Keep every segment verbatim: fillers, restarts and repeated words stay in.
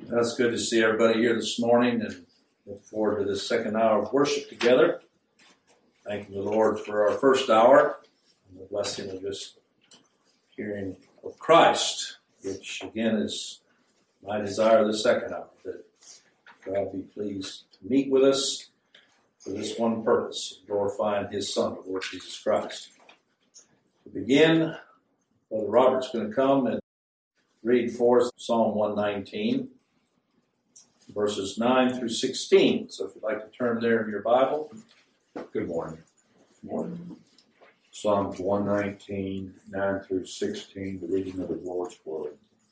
That's good to see everybody here this morning and look forward to this second hour of worship together. Thank the Lord for our first hour and the blessing of just hearing of Christ, which again is my desire the second hour, that God be pleased to meet with us for this one purpose, glorifying His Son, the Lord Jesus Christ. To begin, Brother Robert's going to come and read for us Psalm one nineteen. Verses nine through sixteen. So if you'd like to turn there in your Bible. Good morning. Good morning. Psalms one nineteen, nine through sixteen, the reading of the Lord's Word.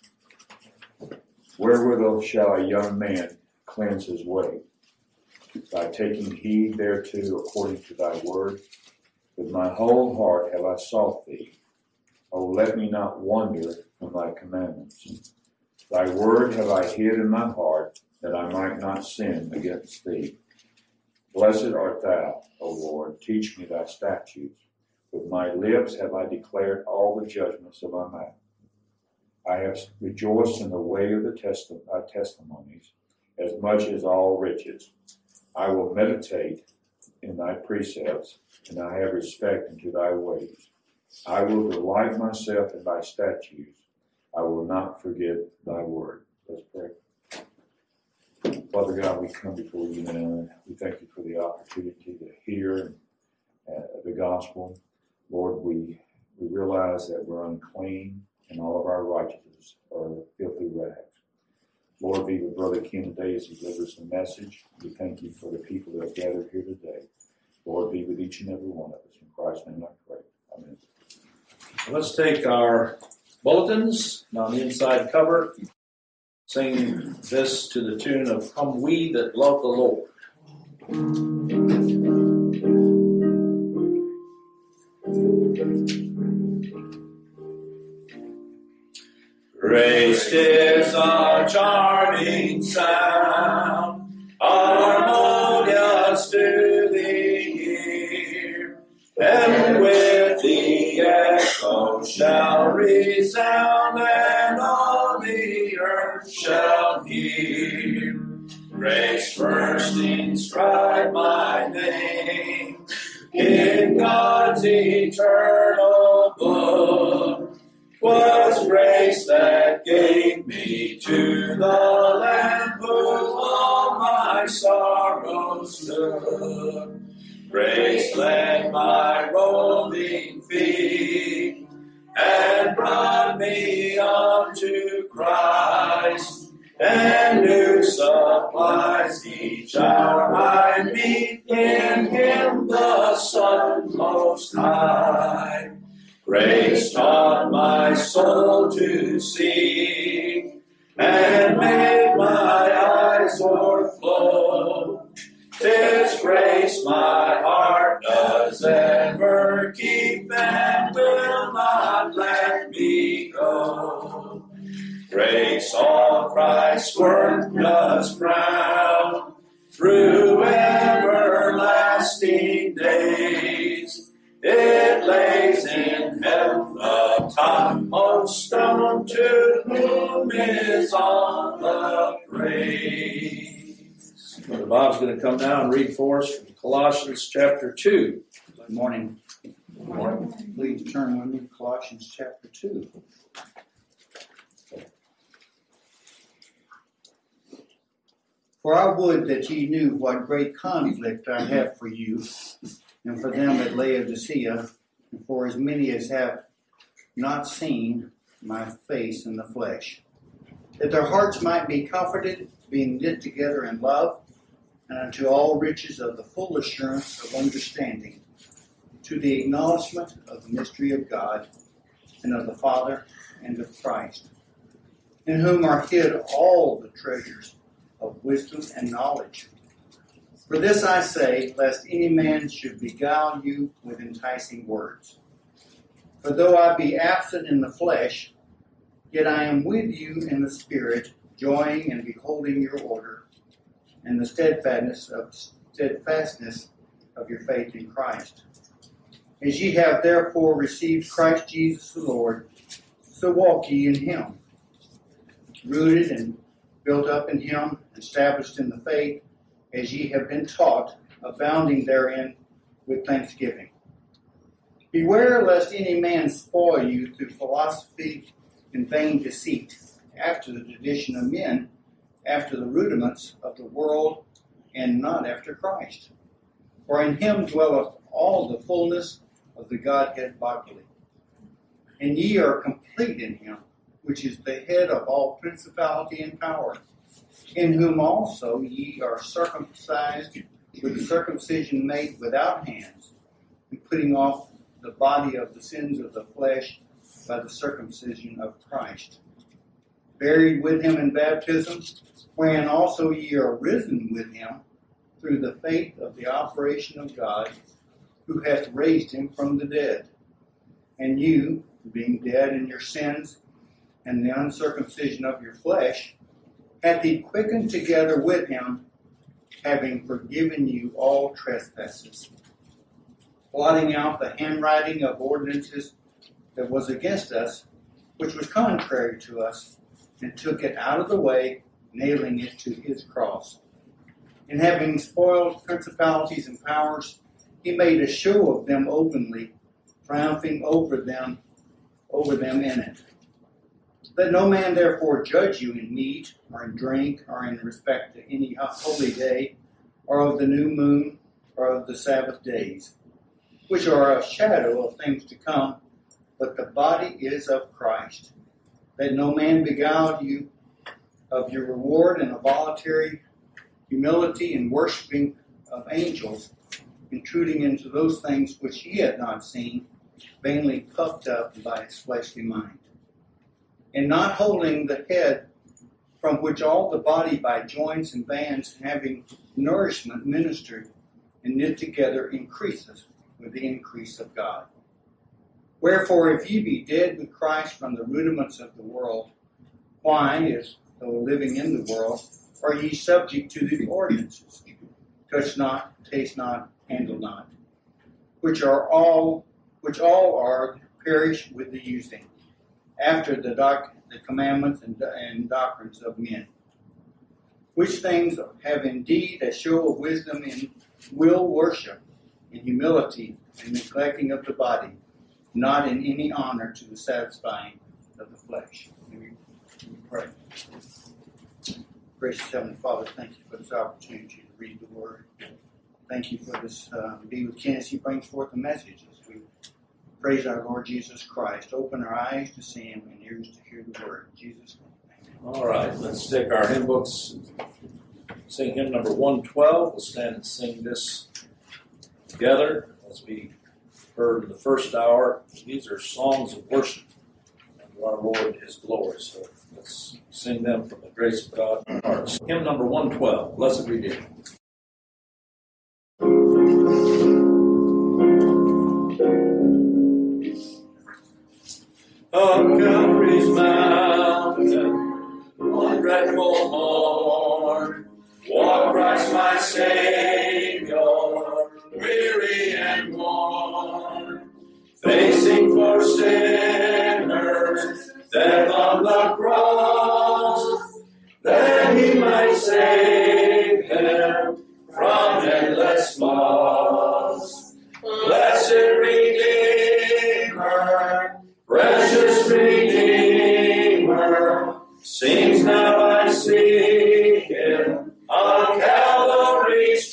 Wherewithal shall a young man cleanse his way? By taking heed thereto according to thy word. With my whole heart have I sought thee. O let me not wander from thy commandments. Thy word have I hid in my heart, that I might not sin against thee. Blessed art thou, O Lord, teach me thy statutes. With my lips have I declared all the judgments of thy mouth. I have rejoiced in the way of the testi- thy testimonies, as much as all riches. I will meditate in thy precepts, and I have respect unto thy ways. I will delight myself in thy statutes. I will not forget thy word. Let's pray. Father God, we come before you now. We thank you for the opportunity to hear uh, the gospel. Lord, we, we realize that we're unclean and all of our righteousness are filthy rags. Lord, be with Brother Ken today as he delivers the message. We thank you for the people that have gathered here today. Lord, be with each and every one of us. In Christ's name I pray. Amen. Let's take our bulletins on the inside cover. Sing this to the tune of Come We That Love the Lord. Grace is our charming sound, harmonious to the ear, and with the echo shall resound, and all the earth shall hear. Grace first inscribed my name in God's eternal book. 'Twas grace that gave me to the Lamb who all my sorrows took. Grace led my roving feet and brought me unto Christ, and new supplies each hour I meet in Him, the Son Most High. Grace taught my soul to see and made my eyes o'erflow. 'Tis grace my heart does ever keep and will not let me go. Grace all Christ's work does crown through everlasting days. It lays in heaven the topmost stone, to whom is all the praise. Brother Bob's going to come down and read for us from Colossians chapter two. Good morning. Good morning. Please turn with me to Colossians chapter two. For I would that ye knew what great conflict I have for you, and for them at Laodicea, and for as many as have not seen my face in the flesh, that their hearts might be comforted, being knit together in love, and unto all riches of the full assurance of understanding, to the acknowledgement of the mystery of God, and of the Father, and of Christ, in whom are hid all the treasures of wisdom and knowledge. For this I say, lest any man should beguile you with enticing words. For though I be absent in the flesh, yet I am with you in the Spirit, joying and beholding your order, and the steadfastness of steadfastness of your faith in Christ. As ye have therefore received Christ Jesus the Lord, so walk ye in him, rooted and built up in him, established in the faith, as ye have been taught, abounding therein with thanksgiving. Beware lest any man spoil you through philosophy and vain deceit, after the tradition of men, after the rudiments of the world, and not after Christ. For in him dwelleth all the fullness of the Godhead bodily. And ye are complete in him, which is the head of all principality and power, in whom also ye are circumcised with the circumcision made without hands, and putting off the body of the sins of the flesh by the circumcision of Christ. Buried with him in baptism, wherein also ye are risen with him through the faith of the operation of God, who hath raised him from the dead. And you, being dead in your sins and the uncircumcision of your flesh, hath he quickened together with him, having forgiven you all trespasses, blotting out the handwriting of ordinances that was against us, which was contrary to us, and took it out of the way, nailing it to his cross. And having spoiled principalities and powers, he made a show of them openly, triumphing over them, over them in it. Let no man therefore judge you in meat, or in drink, or in respect to any holy day, or of the new moon, or of the Sabbath days, which are a shadow of things to come, but the body is of Christ. Let no man beguile you of your reward in a voluntary humility and worshiping of angels, intruding into those things which he had not seen, vainly puffed up by his fleshly mind. And not holding the head, from which all the body by joints and bands, having nourishment ministered and knit together, increaseth with the increase of God. Wherefore, if ye be dead with Christ from the rudiments of the world, why, as though living in the world, are ye subject to the ordinances? Touch not, taste not, handle not, which are all, which all are perish with the using, after the doc, the commandments and, and doctrines of men, which things have indeed a show of wisdom in will worship, in humility, and neglecting of the body, not in any honor to the satisfying of the flesh. Let me pray. Gracious Heavenly Father, thank you for this opportunity to read the Word. Thank you for this uh, be with Ken as he brings forth the message as we praise our Lord Jesus Christ. Open our eyes to see him and ears to hear the Word. In Jesus' name. Amen. All right, let's take our hymn books, sing hymn number one twelve. We'll stand and sing this together as we heard in the first hour. These are songs of worship unto our Lord His glory. So let's sing them from the grace of God in our hearts. Hymn number one twelve, Blessed Redeemer. Up Calvary's mountain, one dreadful morn, walked Christ my Savior, weary and worn, facing for sinners, death on the cross, that he might save them from endless loss. Blessed Redeemer, precious Redeemer, sings now I see him on Calvary's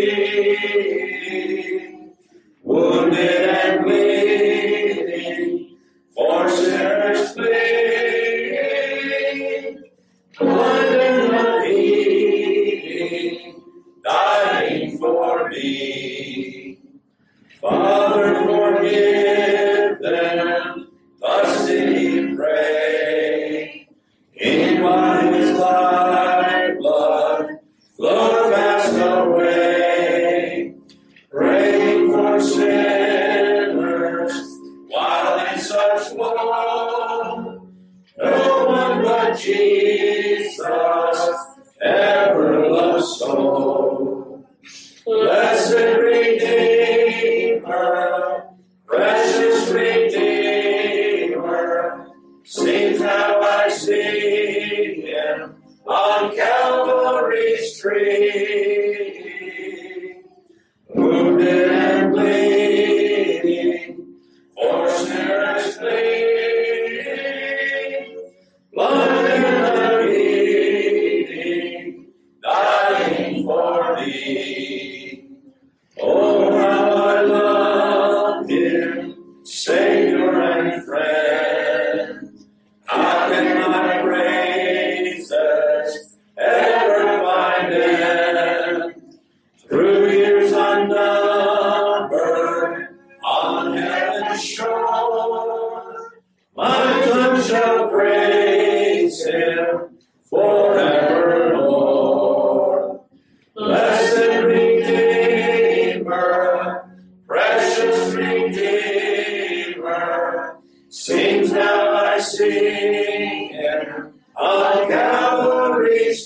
tree, wounded and bleeding, for sinners pleading, blind and unheeding, dying for me. Father, forgive them, thus did he pray. In wine his lifeblood flowed fast away, praying for sinners while in such woe. No one but Jesus ever loved so. Blessed Redeemer, precious Redeemer, sings how I see him on Savior and friend. How can my praises ever find end? Through years unnumbered, on heaven's shore, my tongue shall praise Him forevermore. Blessed Redeemer, precious Redeemer, sings now I sing Him on Calvary's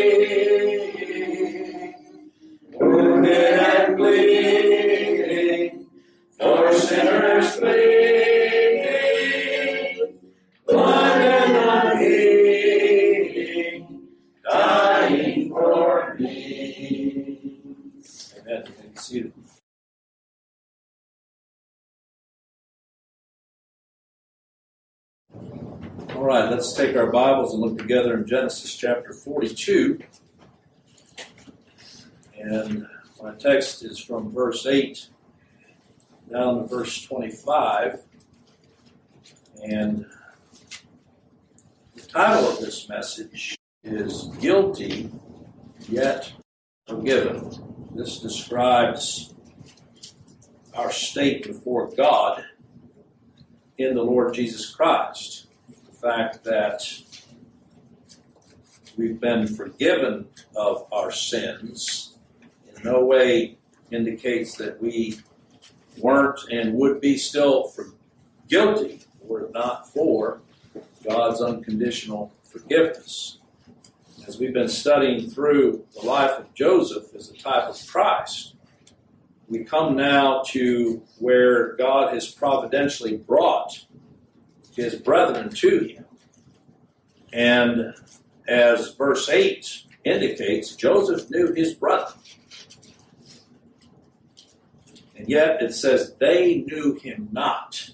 tree. Wounded and bleeding, for sinners pleading, blind and unheeding, dying for me. Amen. You can see it. All right, let's take our Bibles and look together in Genesis chapter forty-two. And my text is from verse eight down to verse twenty-five. And the title of this message is Guilty Yet Forgiven. This describes our state before God in the Lord Jesus Christ. The fact that we've been forgiven of our sins in no way indicates that we weren't and would be still for guilty were it not for God's unconditional forgiveness. As we've been studying through the life of Joseph as a type of Christ, we come now to where God has providentially brought his brethren to him. And as verse eight indicates, Joseph knew his brother. And yet it says they knew him not.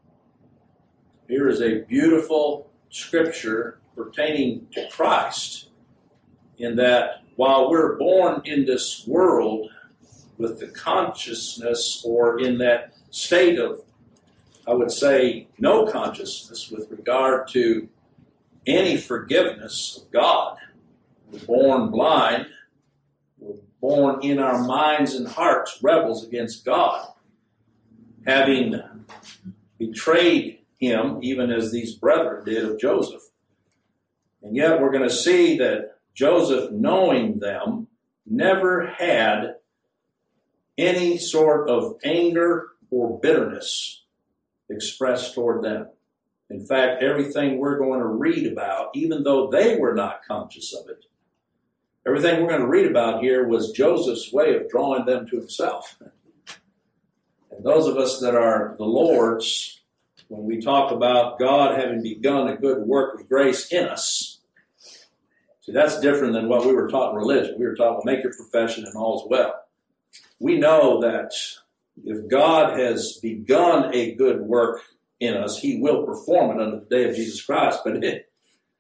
Here is a beautiful scripture pertaining to Christ, in that while we're born in this world with the consciousness, or in that state of, I would say, no consciousness with regard to any forgiveness of God. We're born blind. We're born in our minds and hearts rebels against God, having betrayed him, even as these brethren did of Joseph. And yet we're going to see that Joseph, knowing them, never had any sort of anger or bitterness expressed toward them. In fact, everything we're going to read about, even though they were not conscious of it, everything we're going to read about here was Joseph's way of drawing them to himself. And those of us that are the Lord's, when we talk about God having begun a good work of grace in us, see, that's different than what we were taught in religion. We were taught, well, make your profession and all's well. We know that if God has begun a good work in us, he will perform it on the day of Jesus Christ. But it,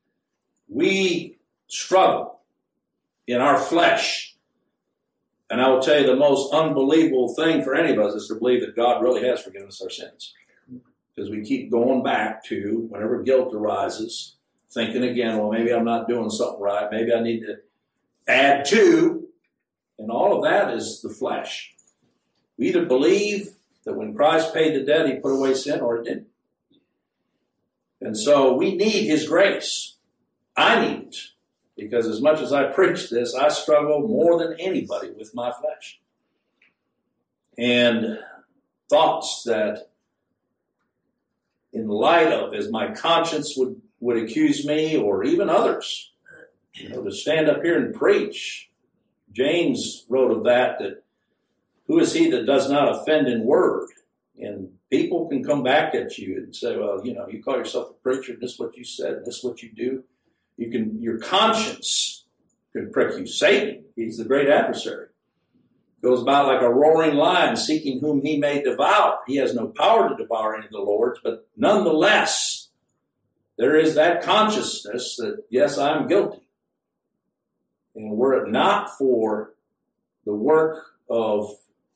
we struggle in our flesh. And I will tell you, the most unbelievable thing for any of us is to believe that God really has forgiven us our sins. Because we keep going back to, whenever guilt arises, thinking again, well, maybe I'm not doing something right. Maybe I need to add to. And all of that is the flesh. We either believe that when Christ paid the debt, he put away sin, or it didn't. And so we need his grace. I need it. Because as much as I preach this, I struggle more than anybody with my flesh. And thoughts that, in light of, as my conscience would, would accuse me, or even others, you know, to stand up here and preach. James wrote of that, that who is he that does not offend in word? And people can come back at you and say, well, you know, you call yourself a preacher, this is what you said, this is what you do. You can, your conscience can prick you. Satan, he's the great adversary. Goes about like a roaring lion, seeking whom he may devour. He has no power to devour any of the Lord's, but nonetheless, there is that consciousness that, yes, I'm guilty. And were it not for the work of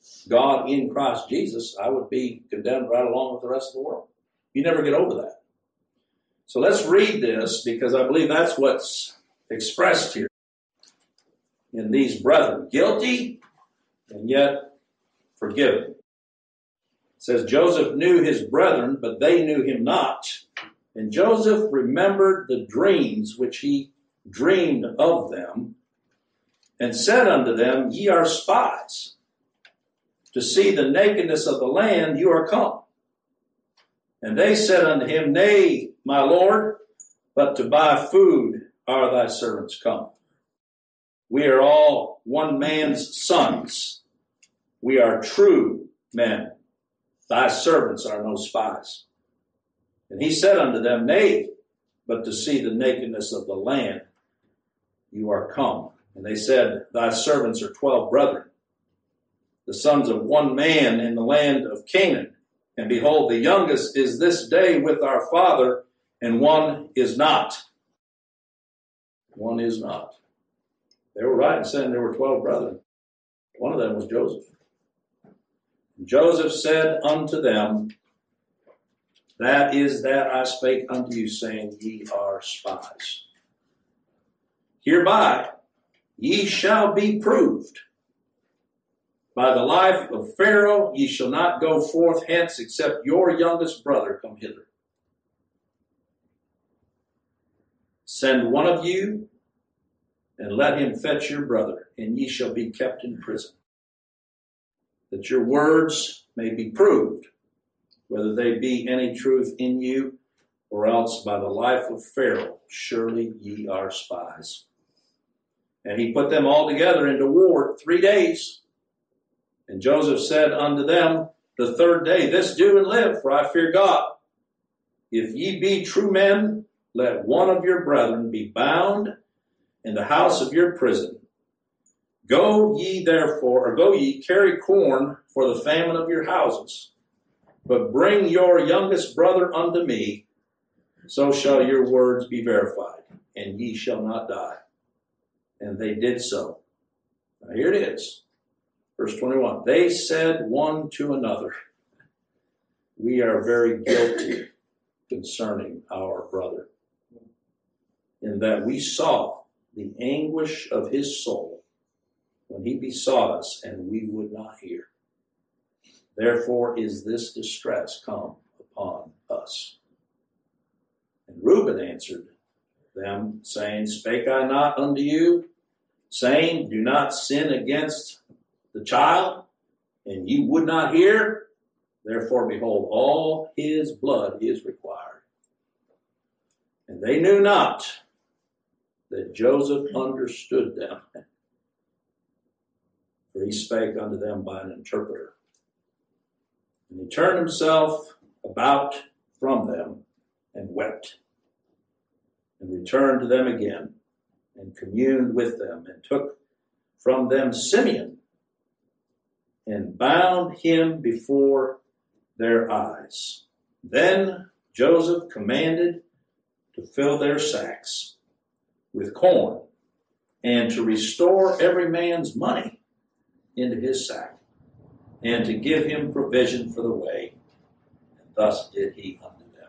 God in Christ Jesus, I would be condemned right along with the rest of the world. You never get over that. So let's read this, because I believe that's what's expressed here in these brethren. Guilty and yet forgiven. It says, Joseph knew his brethren, but they knew him not. And Joseph remembered the dreams which he dreamed of them, and said unto them, Ye are spies. To see the nakedness of the land you are come. And they said unto him, Nay, my Lord, but to buy food are thy servants come. We are all one man's sons. We are true men. Thy servants are no spies. And he said unto them, Nay, but to see the nakedness of the land you are come. And they said, Thy servants are twelve brethren, the sons of one man in the land of Canaan. And behold, the youngest is this day with our father, and one is not. One is not. They were right in saying there were twelve brethren. One of them was Joseph. And Joseph said unto them, That is that I spake unto you, saying, Ye are spies. Hereby ye shall be proved. By the life of Pharaoh ye shall not go forth hence, except your youngest brother come hither. Send one of you, and let him fetch your brother, and ye shall be kept in prison, that your words may be proved, whether they be any truth in you, or else by the life of Pharaoh, surely ye are spies. And he put them all together into ward three days. And Joseph said unto them the third day, This do and live, for I fear God. If ye be true men, let one of your brethren be bound in the house of your prison. Go ye therefore, or go ye, carry corn for the famine of your houses. But bring your youngest brother unto me, so shall your words be verified, and ye shall not die. And they did so. Now here it is. Verse twenty-one, they said one to another, We are very guilty concerning our brother, in that we saw the anguish of his soul when he besought us, and we would not hear. Therefore is this distress come upon us. And Reuben answered them, saying, Spake I not unto you, saying, Do not sin against the child, and ye would not hear? Therefore, behold, all his blood is required. And they knew not that Joseph understood them, for he spake unto them by an interpreter. And he turned himself about from them and wept, and returned to them again, and communed with them, and took from them Simeon, and bound him before their eyes. Then Joseph commanded to fill their sacks with corn, and to restore every man's money into his sack, and to give him provision for the way. And thus did he unto them.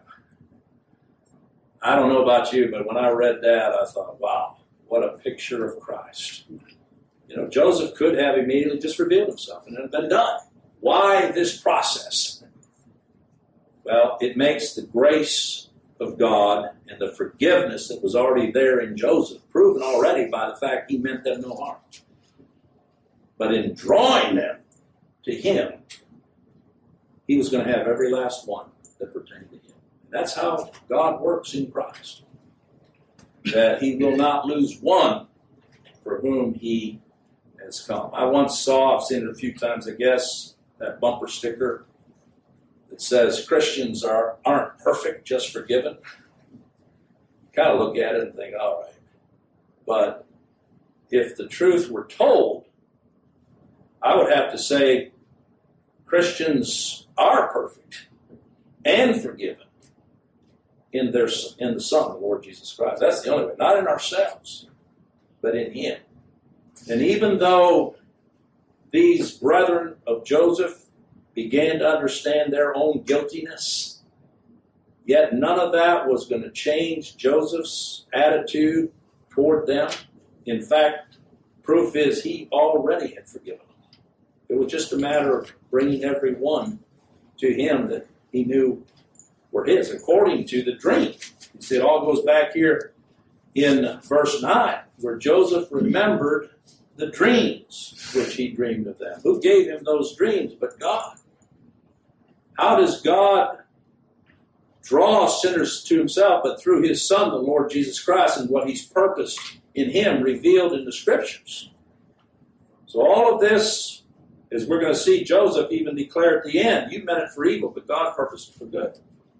I don't know about you, but when I read that, I thought, wow, what a picture of Christ. You know, Joseph could have immediately just revealed himself and it had been done. Why this process? Well, it makes the grace of God and the forgiveness that was already there in Joseph proven already by the fact he meant them no harm. But in drawing them to him, he was going to have every last one that pertained to him. That's how God works in Christ. That he will not lose one for whom he has come. I once saw, I've seen it a few times, I guess, that bumper sticker that says Christians are, aren't perfect, just forgiven. You kind of look at it and think, all right. But if the truth were told, I would have to say Christians are perfect and forgiven in their in the Son, the Lord Jesus Christ. That's the only way. Not in ourselves, but in him. And even though these brethren of Joseph began to understand their own guiltiness, yet none of that was going to change Joseph's attitude toward them. In fact, proof is he already had forgiven them. It was just a matter of bringing every one to him that he knew were his, according to the dream. You see, it all goes back here in verse nine, where Joseph remembered the dreams which he dreamed of them. Who gave him those dreams but God? How does God draw sinners to himself but through his Son, the Lord Jesus Christ, and what he's purposed in him revealed in the Scriptures? So all of this, as we're going to see Joseph even declare at the end, you meant it for evil, but God purposed it for good.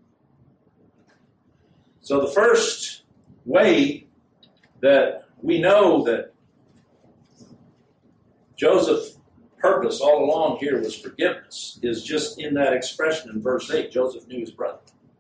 So the first way that we know that Joseph's purpose all along here was forgiveness is just in that expression in verse eight. Joseph knew his brother.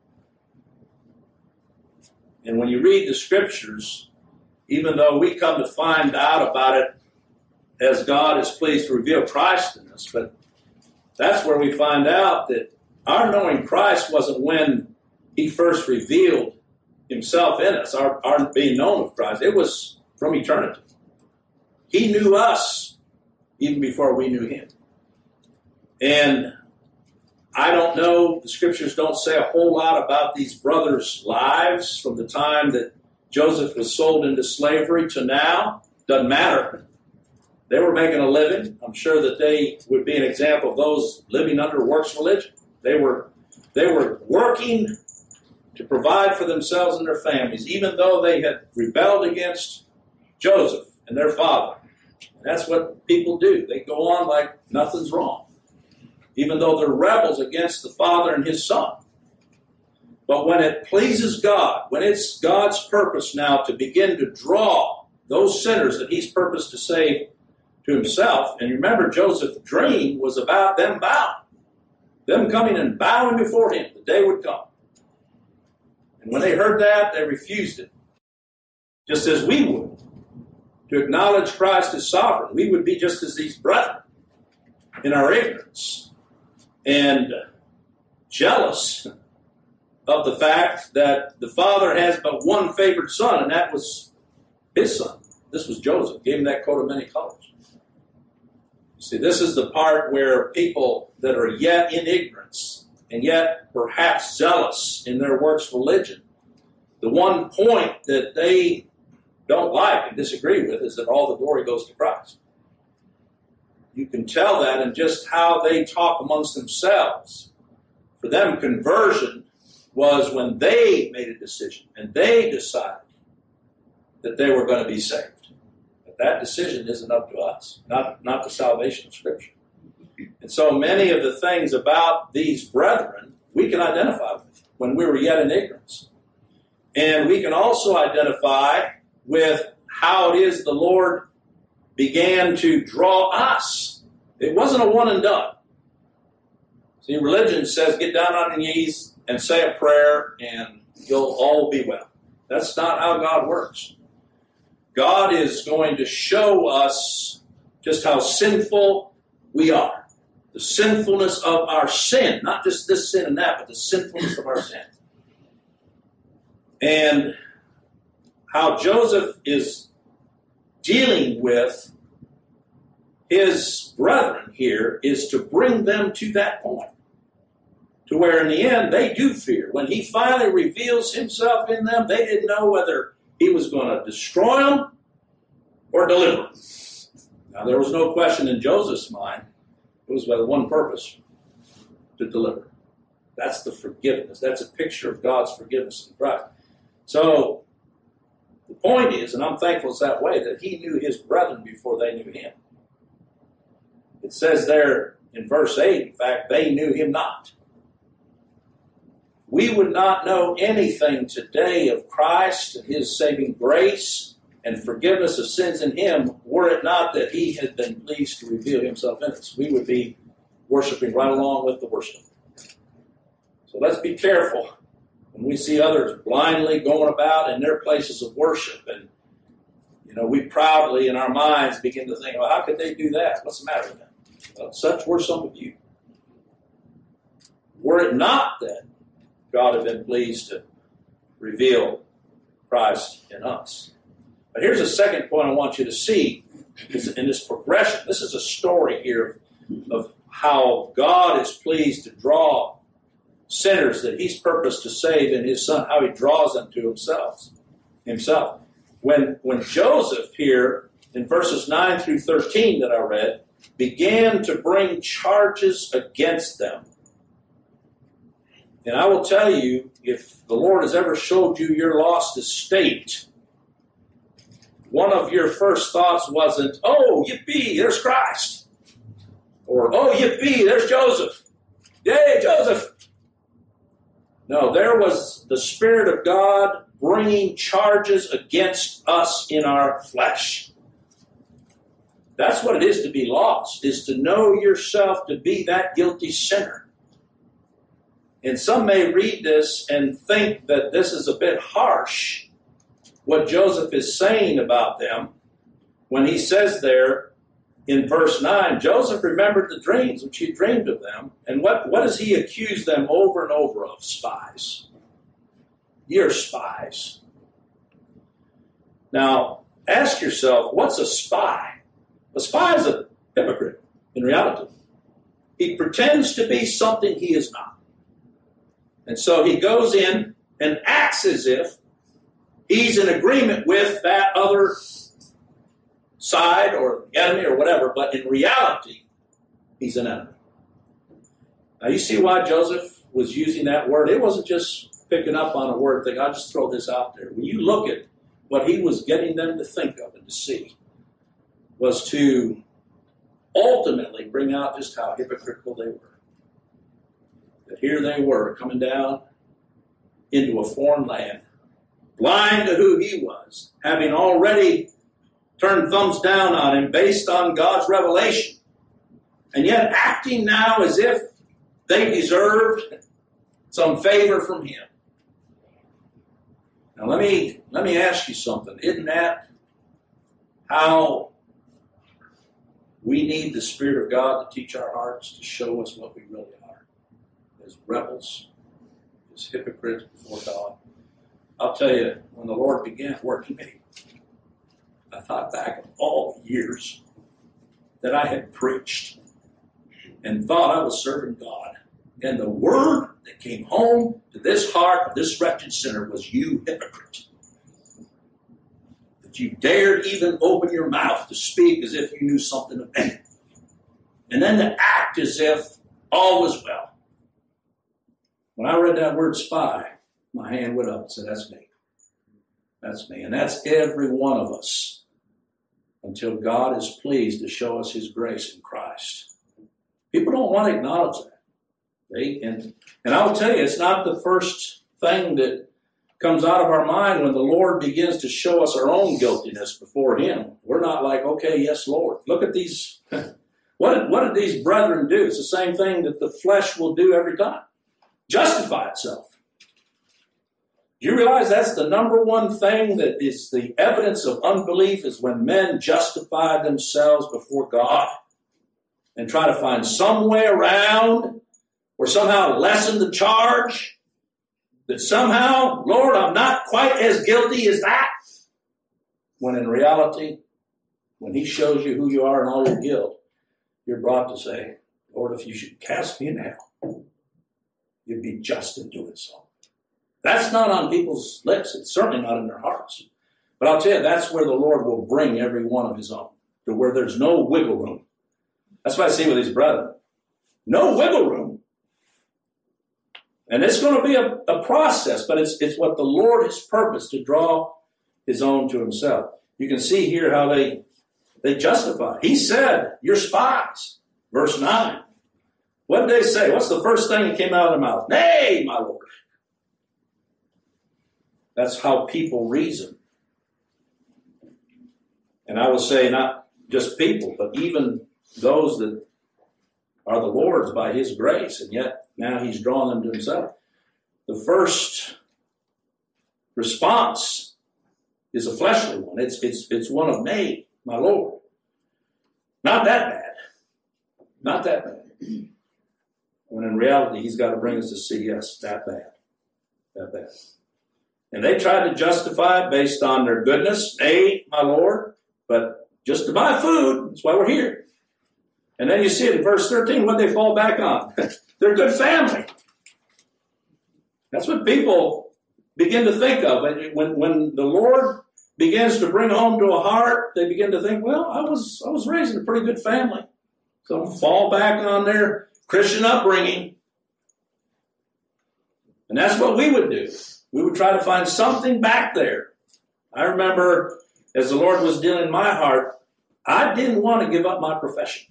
And when you read the Scriptures, even though we come to find out about it as God is pleased to reveal Christ in us, but that's where we find out that our knowing Christ wasn't when he first revealed himself in us, our, our being known of Christ. It was from eternity. He knew us even before we knew him. And I don't know, the Scriptures don't say a whole lot about these brothers' lives from the time that Joseph was sold into slavery to now. Doesn't matter. They were making a living. I'm sure that they would be an example of those living under works religion. They were, they were working to provide for themselves and their families, even though they had rebelled against Joseph and their father. And that's what people do. They go on like nothing's wrong, even though they're rebels against the Father and his Son. But when it pleases God, when it's God's purpose now to begin to draw those sinners that he's purposed to save to himself, and remember, Joseph's dream was about them bowing, them coming and bowing before him. The day would come. And when they heard that, they refused it, just as we would. To acknowledge Christ as sovereign, we would be just as these brethren in our ignorance and jealous of the fact that the Father has but one favored son, and that was his son. This was Joseph. Gave him that coat of many colors. You see, this is the part where people that are yet in ignorance and yet perhaps zealous in their works religion, the one point that they don't like and disagree with is that all the glory goes to Christ. You can tell that in just how they talk amongst themselves. For them, conversion was when they made a decision and they decided that they were going to be saved. But that decision isn't up to us, not, not the salvation of Scripture. And so many of the things about these brethren we can identify with when we were yet in ignorance. And we can also identify with how it is the Lord began to draw us. It wasn't a one and done. See, religion says get down on your knees and say a prayer and you'll all be well. That's not how God works. God is going to show us just how sinful we are. The sinfulness of our sin, not just this sin and that, but the sinfulness of our sin. And how Joseph is dealing with his brethren here is to bring them to that point, to where in the end they do fear. When he finally reveals himself in them, they didn't know whether he was going to destroy them or deliver them. Now, there was no question in Joseph's mind. It was with one purpose, to deliver. That's the forgiveness. That's a picture of God's forgiveness in Christ. So, the point is, and I'm thankful it's that way, that he knew his brethren before they knew him. It says there in verse eight, in fact, they knew him not. We would not know anything today of Christ and his saving grace and forgiveness of sins in him were it not that he had been pleased to reveal himself in us. We would be worshiping right along with the worship. So let's be careful when we see others blindly going about in their places of worship, and you know, we proudly in our minds begin to think, well, how could they do that? What's the matter with them? Well, such were some of you. Were it not that God had been pleased to reveal Christ in us. But here's a second point I want you to see in this progression. This is a story here of how God is pleased to draw sinners that he's purposed to save in his Son, how he draws them to himself. himself. When, when Joseph here, in verses nine through thirteen that I read, began to bring charges against them. And I will tell you, if the Lord has ever showed you your lost estate, one of your first thoughts wasn't, oh, yippee, there's Christ. Or, oh, yippee, there's Joseph. Yay, Joseph. No, there was the Spirit of God bringing charges against us in our flesh. That's what it is to be lost, is to know yourself to be that guilty sinner. And some may read this and think that this is a bit harsh, what Joseph is saying about them, when he says there in verse nine, Joseph remembered the dreams which he dreamed of them. And what, what does he accuse them over and over of? Spies. You're spies. Now, ask yourself, what's a spy? A spy is a hypocrite in reality. He pretends to be something he is not. And so he goes in and acts as if he's in agreement with that other side or enemy or whatever, but in reality, he's an enemy. Now you see why Joseph was using that word. It wasn't just picking up on a word thing. I'll just throw this out there. When you look at what he was getting them to think of and to see, was to ultimately bring out just how hypocritical they were. That here they were coming down into a foreign land, blind to who he was, having already turned thumbs down on him based on God's revelation, and yet acting now as if they deserved some favor from him. Now let me let me ask you something. Isn't that how we need the Spirit of God to teach our hearts, to show us what we really are? As rebels, as hypocrites before God. I'll tell you, when the Lord began working me, I thought back of all the years that I had preached and thought I was serving God. And the word that came home to this heart of this wretched sinner was, you hypocrite. That you dared even open your mouth to speak as if you knew something of me. And then to act as if all was well. When I read that word spy, my hand went up and said, that's me. That's me. And that's every one of us until God is pleased to show us his grace in Christ. People don't want to acknowledge that. They, and, and I'll tell you, it's not the first thing that comes out of our mind when the Lord begins to show us our own guiltiness before him. We're not like, okay, yes, Lord. Look at these. What did, what did these brethren do? It's the same thing that the flesh will do every time. Justify itself. Do you realize that's the number one thing that is the evidence of unbelief, is when men justify themselves before God and try to find some way around or somehow lessen the charge, that somehow, Lord, I'm not quite as guilty as that. When in reality, when he shows you who you are and all your guilt, you're brought to say, Lord, if you should cast me in hell, you'd be just in doing so. That's not on people's lips. It's certainly not in their hearts. But I'll tell you, that's where the Lord will bring every one of his own, to where there's no wiggle room. That's what I see with these brethren. No wiggle room. And it's going to be a, a process, but it's, it's what the Lord has purposed to draw his own to himself. You can see here how they, they justify. He said, you're spies. Verse nine. What did they say? What's the first thing that came out of their mouth? Nay, my Lord. That's how people reason. And I will say not just people, but even those that are the Lord's by his grace, and yet now he's drawn them to himself. The first response is a fleshly one. It's, it's, it's one of, nay, my Lord. Not that bad. Not that bad. When in reality, he's got to bring us to see, yes, that bad. That bad. And they tried to justify it based on their goodness. Nay, my Lord, but just to buy food, that's why we're here. And then you see it in verse thirteen, what they fall back on. They're a good family. That's what people begin to think of. When, when the Lord begins to bring home to a heart, they begin to think, well, I was I was raised in a pretty good family. So fall back on their Christian upbringing. And that's what we would do. We would try to find something back there. I remember as the Lord was dealing in my heart, I didn't want to give up my profession.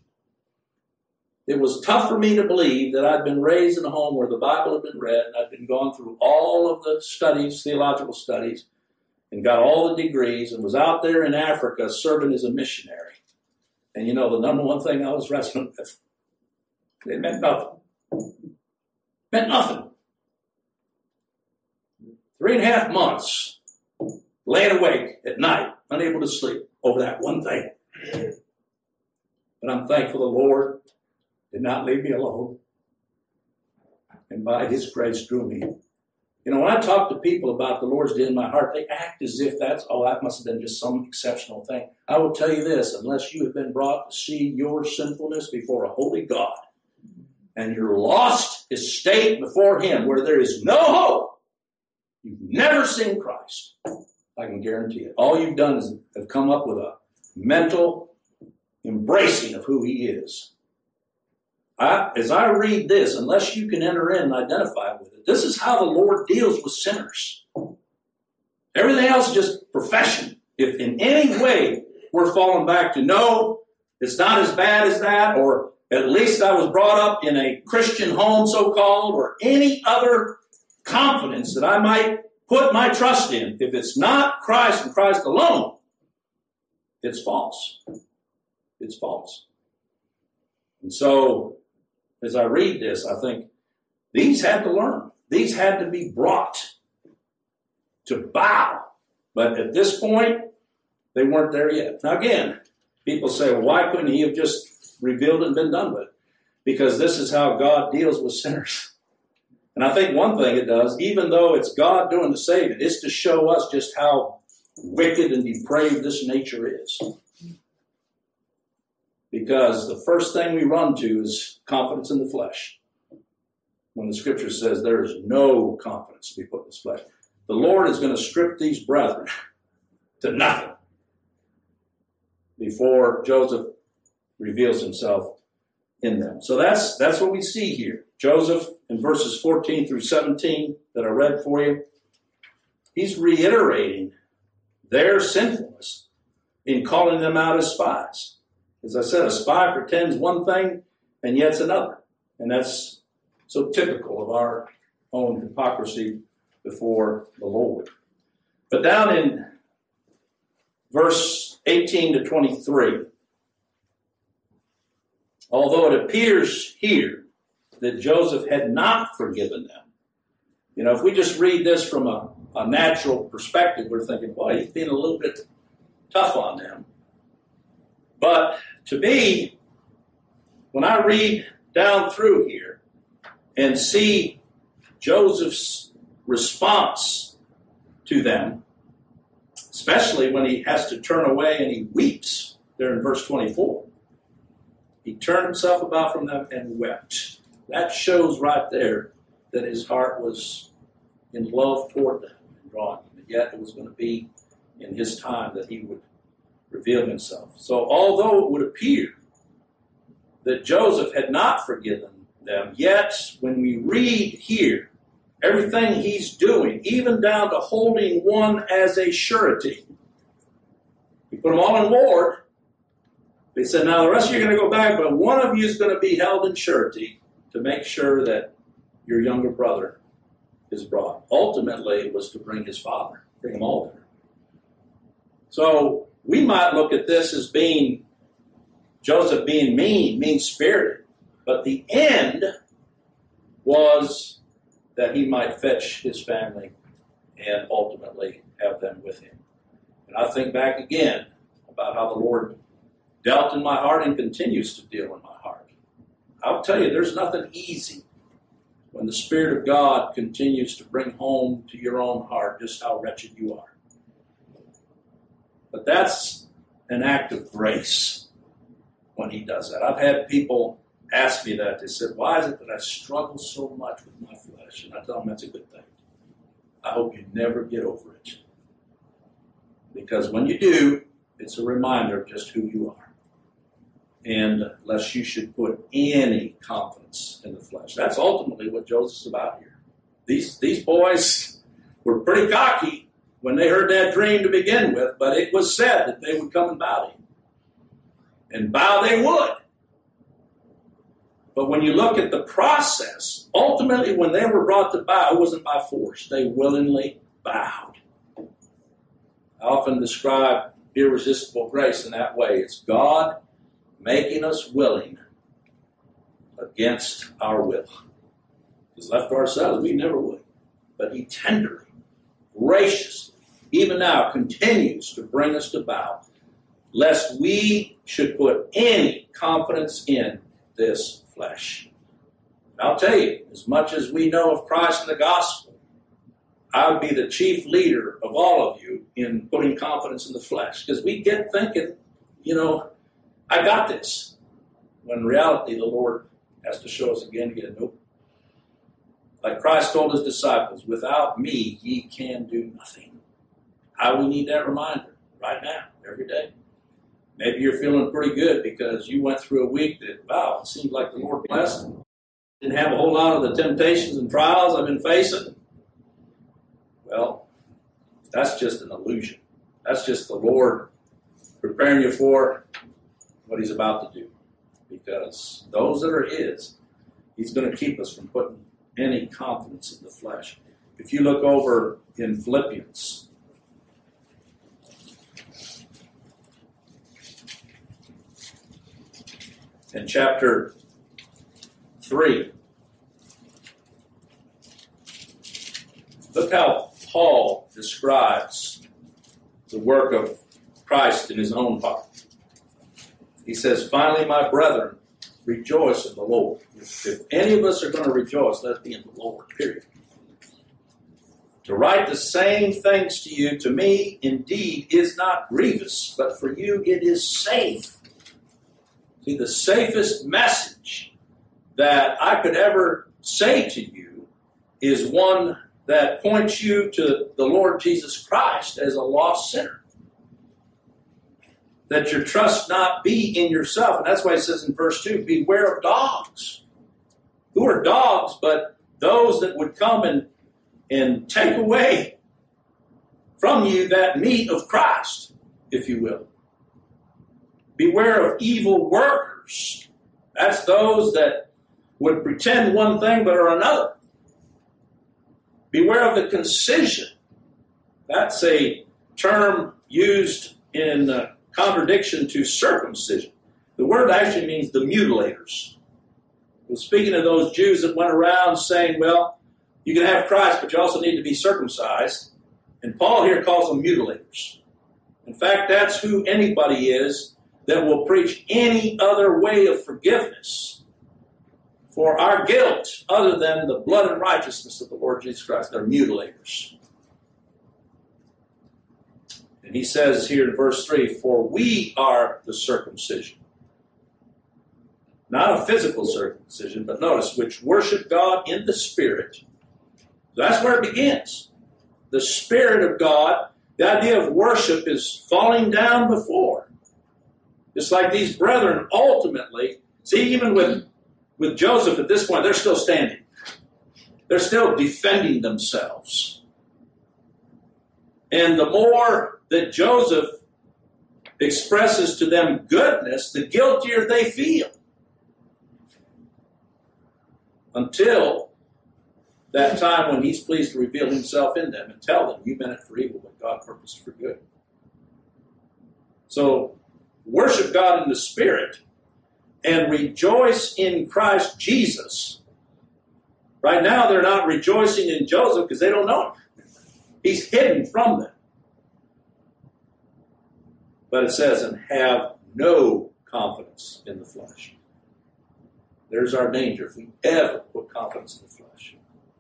It was tough for me to believe that I'd been raised in a home where the Bible had been read, and I'd been going through all of the studies, theological studies, and got all the degrees, and was out there in Africa serving as a missionary. And you know, the number one thing I was wrestling with, it meant nothing. It meant nothing. Three and a half months, laying awake at night, unable to sleep over that one thing. But I'm thankful the Lord did not leave me alone. And by his grace drew me. You know, when I talk to people about the Lord's deal in my heart, they act as if that's, oh, that must have been just some exceptional thing. I will tell you this, unless you have been brought to see your sinfulness before a holy God, and your lost estate before him where there is no hope, you've never seen Christ. I can guarantee it. All you've done is have come up with a mental embracing of who he is. I, as I read this, unless you can enter in and identify with it, this is how the Lord deals with sinners. Everything else is just profession. If in any way we're falling back to, no, it's not as bad as that, or at least I was brought up in a Christian home, so-called, or any other confidence that I might put my trust in. If it's not Christ and Christ alone, it's false. It's false. And so, as I read this, I think these had to learn. These had to be brought to bow. But at this point, they weren't there yet. Now again, people say, well, why couldn't he have just revealed it and been done with it? Because this is how God deals with sinners. And I think one thing it does, even though it's God doing the saving, is to show us just how wicked and depraved this nature is. Because the first thing we run to is confidence in the flesh. When the scripture says there is no confidence to be put in this flesh. The Lord is going to strip these brethren to nothing before Joseph reveals himself in them. So that's that's what we see here. Joseph, in verses fourteen through seventeen that I read for you, he's reiterating their sinfulness in calling them out as spies. As I said, a spy pretends one thing and yet it's another. And that's so typical of our own hypocrisy before the Lord. But down in verse eighteen to twenty-three, although it appears here that Joseph had not forgiven them, you know, if we just read this from a, a natural perspective, we're thinking, boy, he's being a little bit tough on them. But to me, when I read down through here and see Joseph's response to them, especially when he has to turn away and he weeps there in verse twenty-four. He turned himself about from them and wept. That shows right there that his heart was in love toward them and drawing them. And yet it was going to be in his time that he would reveal himself. So although it would appear that Joseph had not forgiven them, yet when we read here, everything he's doing, even down to holding one as a surety. He put them all on board. They said, now the rest of you are going to go back, but one of you is going to be held in surety to make sure that your younger brother is brought. Ultimately, it was to bring his father, bring them all there. So we might look at this as being Joseph being mean, mean-spirited. But the end was that he might fetch his family and ultimately have them with him. And I think back again about how the Lord dealt in my heart and continues to deal in my heart. I'll tell you, there's nothing easy when the Spirit of God continues to bring home to your own heart just how wretched you are. But that's an act of grace when he does that. I've had people ask me that. They said, why is it that I struggle so much with my flesh? And I tell them that's a good thing. I hope you never get over it. Because when you do, it's a reminder of just who you are. And lest you should put any confidence in the flesh. That's ultimately what Joseph's about here. These, these boys were pretty cocky when they heard that dream to begin with, but it was said that they would come and bow to him. And bow they would. But when you look at the process, ultimately when they were brought to bow, it wasn't by force. They willingly bowed. I often describe irresistible grace in that way. It's God making us willing against our will. Because left to ourselves, we never would. But he tenderly, graciously, even now continues to bring us to bow, lest we should put any confidence in this flesh. And I'll tell you, as much as we know of Christ and the gospel, I would be the chief leader of all of you in putting confidence in the flesh. Because we get thinking, you know, I got this. When in reality, the Lord has to show us again and again, nope. Like Christ told his disciples, without me, ye can do nothing. How we need that reminder right now, every day. Maybe you're feeling pretty good because you went through a week that, wow, it seems like the Lord blessed. Didn't have a whole lot of the temptations and trials I've been facing. Well, that's just an illusion. That's just the Lord preparing you for what he's about to do. Because those that are his, he's going to keep us from putting any confidence in the flesh. If you look over in Philippians, in chapter three, look how Paul describes the work of Christ in his own heart. He says, finally, my brethren, rejoice in the Lord. If, if any of us are going to rejoice, let it be in the Lord, period. To write the same things to you, to me, indeed, is not grievous, but for you it is safe. See, the safest message that I could ever say to you is one that points you to the Lord Jesus Christ as a lost sinner. That your trust not be in yourself. And that's why it says in verse two, beware of dogs. Who are dogs but those that would come and, and take away from you that meat of Christ, if you will. Beware of evil workers. That's those that would pretend one thing but are another. Beware of the concision. That's a term used in uh, contradiction to circumcision. The word actually means the mutilators. Well, speaking of those Jews that went around saying, well, you can have Christ, but you also need to be circumcised. And Paul here calls them mutilators. In fact, that's who anybody is that will preach any other way of forgiveness for our guilt other than the blood and righteousness of the Lord Jesus Christ. They're mutilators. And he says here in verse three, for we are the circumcision. Not a physical circumcision, but notice, which worship God in the Spirit. That's where it begins. The Spirit of God, the idea of worship is falling down before. Just like these brethren ultimately, see, even with, with Joseph at this point, they're still standing. They're still defending themselves. And the more that Joseph expresses to them goodness, the guiltier they feel. Until that time when he's pleased to reveal himself in them and tell them, you meant it for evil, but God purposed for good. So, worship God in the Spirit and rejoice in Christ Jesus. Right now, they're not rejoicing in Joseph because they don't know him. He's hidden from them. But it says, and have no confidence in the flesh. There's our danger. If we ever put confidence in the flesh,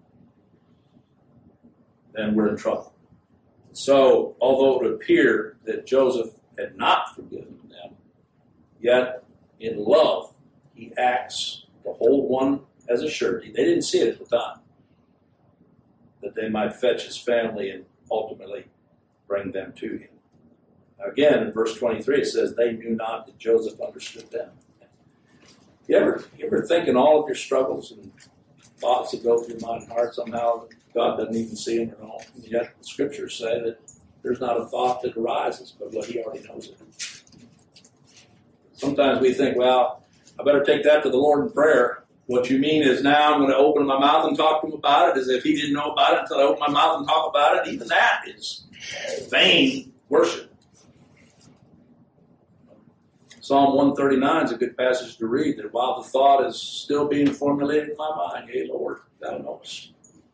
then we're in trouble. So, although it would appear that Joseph had not forgiven them, yet in love he acts to hold one as a surety. They didn't see it at the time, that they might fetch his family and ultimately bring them to him. Again, in verse twenty-three, it says, they knew not that Joseph understood them. You ever, you ever think in all of your struggles and thoughts that go through your mind and heart, somehow God doesn't even see them at all? And yet the scriptures say that there's not a thought that arises, but what he already knows it. Sometimes we think, well, I better take that to the Lord in prayer. What you mean is now I'm going to open my mouth and talk to him about it as if he didn't know about it until I open my mouth and talk about it. Even that is vain worship. Psalm one thirty-nine is a good passage to read, that while the thought is still being formulated in my mind, hey, Lord, thou knowest.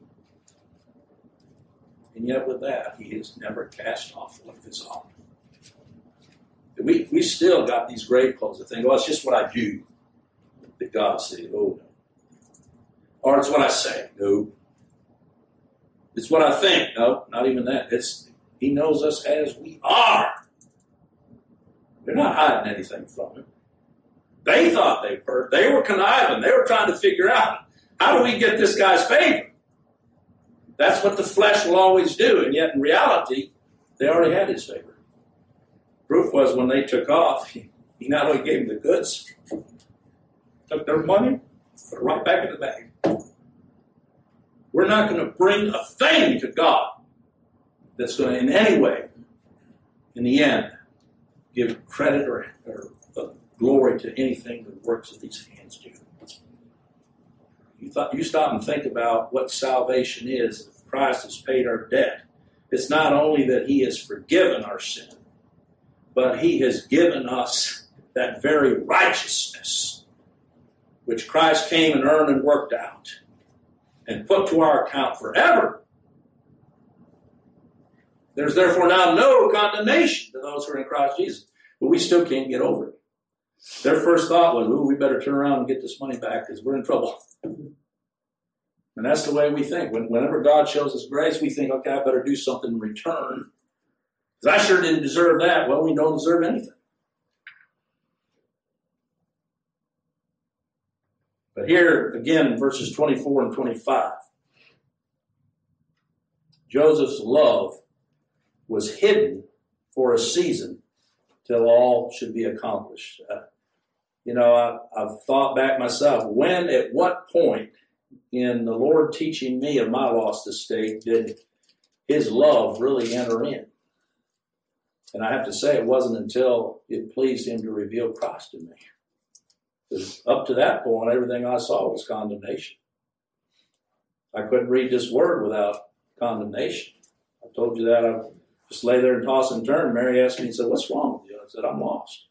And yet with that, he is never cast off one of his own. We, we still got these grave clothes that think, oh, it's just what I do that God said. Oh, no. Or it's what I say. No. It's what I think. No, not even that. It's he knows us as we are. They're not hiding anything from him. They thought they were. They were conniving. They were trying to figure out, how do we get this guy's favor? That's what the flesh will always do. And yet in reality, they already had his favor. Proof was when they took off, he not only gave them the goods, took their money, put it right back in the bag. We're not going to bring a thing to God that's going to in any way, in the end, give credit or, or uh, glory to anything the works of these hands do. You thought you stop and think about what salvation is. If Christ has paid our debt, it's not only that he has forgiven our sin, but he has given us that very righteousness which Christ came and earned and worked out and put to our account forever. There's therefore now no condemnation to those who are in Christ Jesus. But we still can't get over it. Their first thought was, ooh, we better turn around and get this money back because we're in trouble. And that's the way we think. When, whenever God shows us grace, we think, okay, I better do something in return. Because I sure didn't deserve that. Well, we don't deserve anything. But here, again, in verses twenty-four and twenty-five, Joseph's love was hidden for a season till all should be accomplished. Uh, you know, I, I've thought back myself, when, at what point in the Lord teaching me of my lost estate did his love really enter in? And I have to say, it wasn't until it pleased him to reveal Christ to me. Because up to that point, everything I saw was condemnation. I couldn't read this word without condemnation. I told you that. I just lay there and toss and turn. Mary asked me and said, what's wrong with you? I said, I'm lost.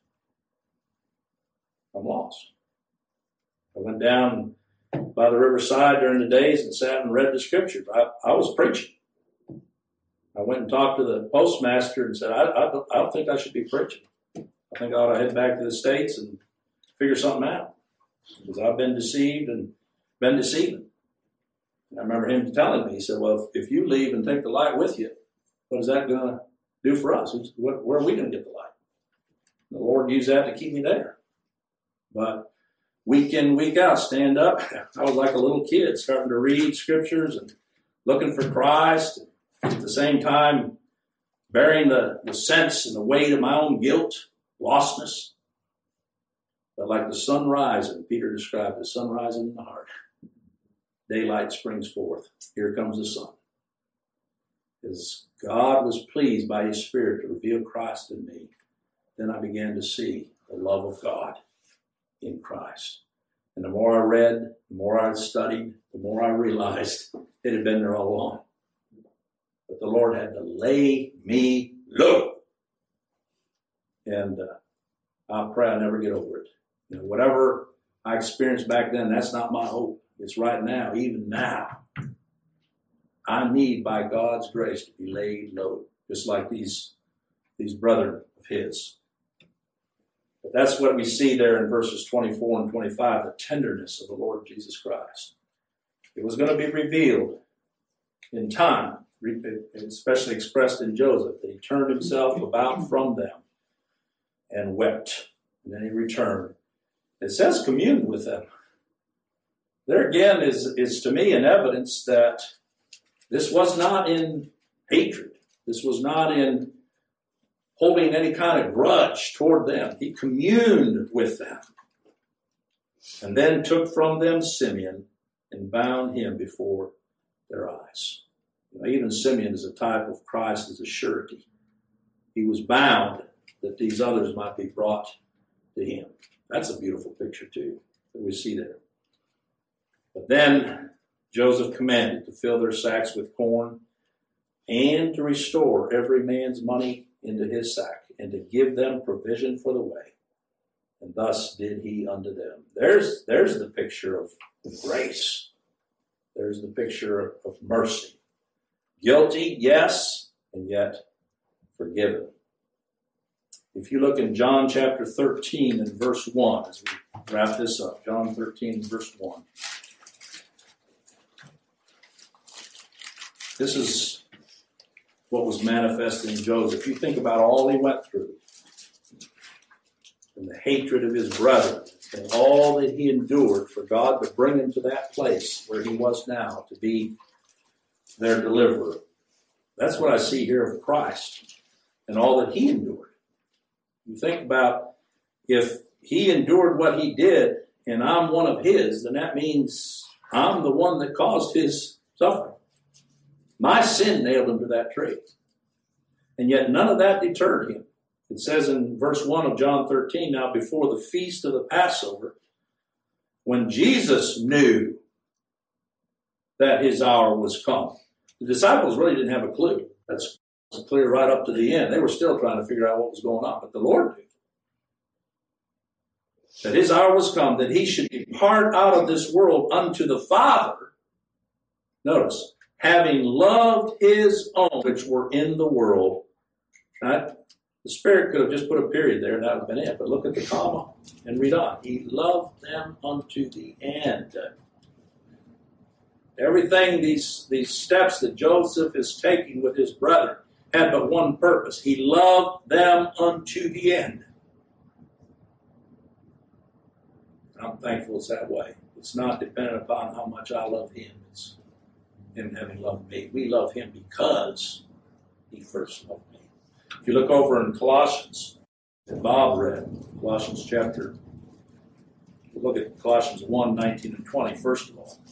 I'm lost. I went down by the riverside during the days and sat and read the scriptures. I, I was preaching. I went and talked to the postmaster and said, I, I, don't, I don't think I should be preaching. I think I ought to head back to the States and figure something out. Because I've been deceived and been deceiving. And I remember him telling me, he said, well, if, if you leave and take the light with you, what is that going to do for us? What, where are we going to get the light? The Lord used that to keep me there. But week in, week out, stand up. I was like a little kid starting to read scriptures and looking for Christ. At the same time, bearing the, the sense and the weight of my own guilt, lostness. But like the sun rising, Peter described the sun rising in the heart. Daylight springs forth. Here comes the sun. As God was pleased by his Spirit to reveal Christ in me, then I began to see the love of God in Christ. And the more I read, the more I studied, the more I realized it had been there all along. But the Lord had to lay me low. And uh, I pray I never get over it. You know, whatever I experienced back then, that's not my hope. It's right now, even now. I need, by God's grace, to be laid low, just like these, these brethren of his. But that's what we see there in verses twenty-four and twenty-five, the tenderness of the Lord Jesus Christ. It was going to be revealed in time, especially expressed in Joseph, that he turned himself about from them and wept. And then he returned. It says communed with them. There again is, is to me an evidence that this was not in hatred. This was not in holding any kind of grudge toward them. He communed with them. And then took from them Simeon and bound him before their eyes. You know, even Simeon is a type of Christ as a surety. He was bound that these others might be brought to him. That's a beautiful picture too, that we see there. But then Joseph commanded to fill their sacks with corn and to restore every man's money into his sack and to give them provision for the way. And thus did he unto them. There's, there's the picture of grace. There's the picture of mercy. Guilty, yes, and yet forgiven. If you look in John chapter thirteen and verse one, as we wrap this up, John thirteen and verse one. This is what was manifest in Joseph. You think about all he went through, and the hatred of his brethren, and all that he endured for God to bring him to that place where he was now, to be their deliverer. That's what I see here of Christ and all that he endured. You think about, if he endured what he did and I'm one of his, then that means I'm the one that caused his suffering. My sin nailed him to that tree. And yet none of that deterred him. It says in verse one of John thirteen, now before the feast of the Passover, when Jesus knew that his hour was come. The disciples really didn't have a clue. That's clear right up to the end. They were still trying to figure out what was going on, but the Lord knew that his hour was come, that he should depart out of this world unto the Father. Notice, having loved his own which were in the world. Right? The Spirit could have just put a period there and that would have been it, but look at the comma and read on. He loved them unto the end. Everything, these, these steps that Joseph is taking with his brethren, had but one purpose. He loved them unto the end. I'm thankful it's that way. It's not dependent upon how much I love him. It's him having loved me. We love him because he first loved me. If you look over in Colossians, that Bob read, Colossians chapter, we'll look at Colossians one, nineteen and twenty, first of all.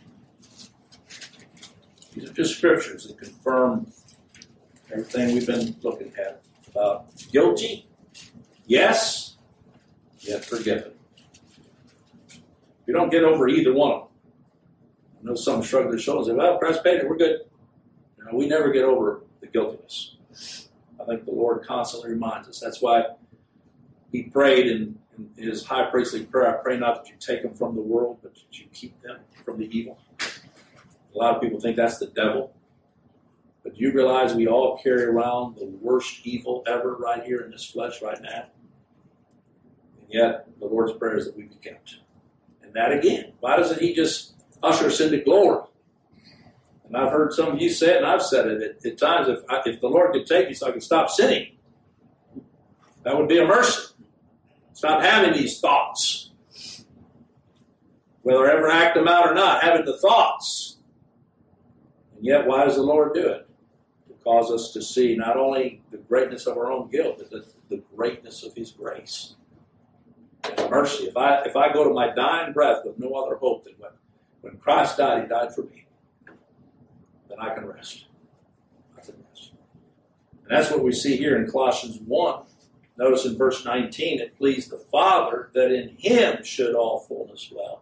These are just scriptures that confirm everything we've been looking at about guilty, yes, yet forgiven. You don't get over either one of them. I know some shrug their shoulders and say, well, Christ paid it, we're good. No, we never get over the guiltiness. I think the Lord constantly reminds us. That's why he prayed in, in his high priestly prayer, I pray not that you take them from the world, but that you keep them from the evil. A lot of people think that's the devil. But do you realize we all carry around the worst evil ever right here in this flesh right now? And yet, the Lord's prayer is that we be kept. And that again, why doesn't he just usher us into glory? And I've heard some of you say it, and I've said it at, at times, if, I, if the Lord could take me so I could stop sinning, that would be a mercy. Stop having these thoughts. Whether I ever act them out or not, having the thoughts. And yet, why does the Lord do it? To cause us to see not only the greatness of our own guilt, but the, the greatness of his grace and mercy. If I if I go to my dying breath with no other hope than when, when Christ died, he died for me, then I can rest. I can rest. And that's what we see here in Colossians one. Notice in verse nineteen, it pleased the Father that in him should all fullness dwell.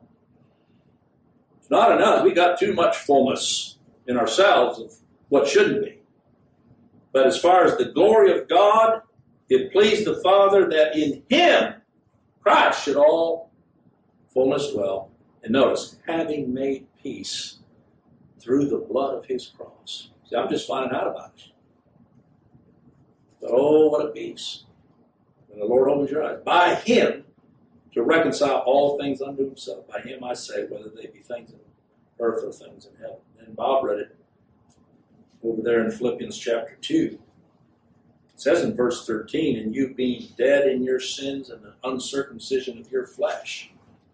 It's not enough. We got too much fullness in ourselves of what shouldn't be. But as far as the glory of God, it pleased the Father that in him, Christ, should all fullness dwell. And notice, having made peace through the blood of his cross. See, I'm just finding out about it. But oh, what a peace. When the Lord opens your eyes, by him to reconcile all things unto himself. By him I say, whether they be things in earth or things in heaven. And Bob read it over there in Philippians chapter two. It says in verse thirteen, and you being dead in your sins and the uncircumcision of your flesh,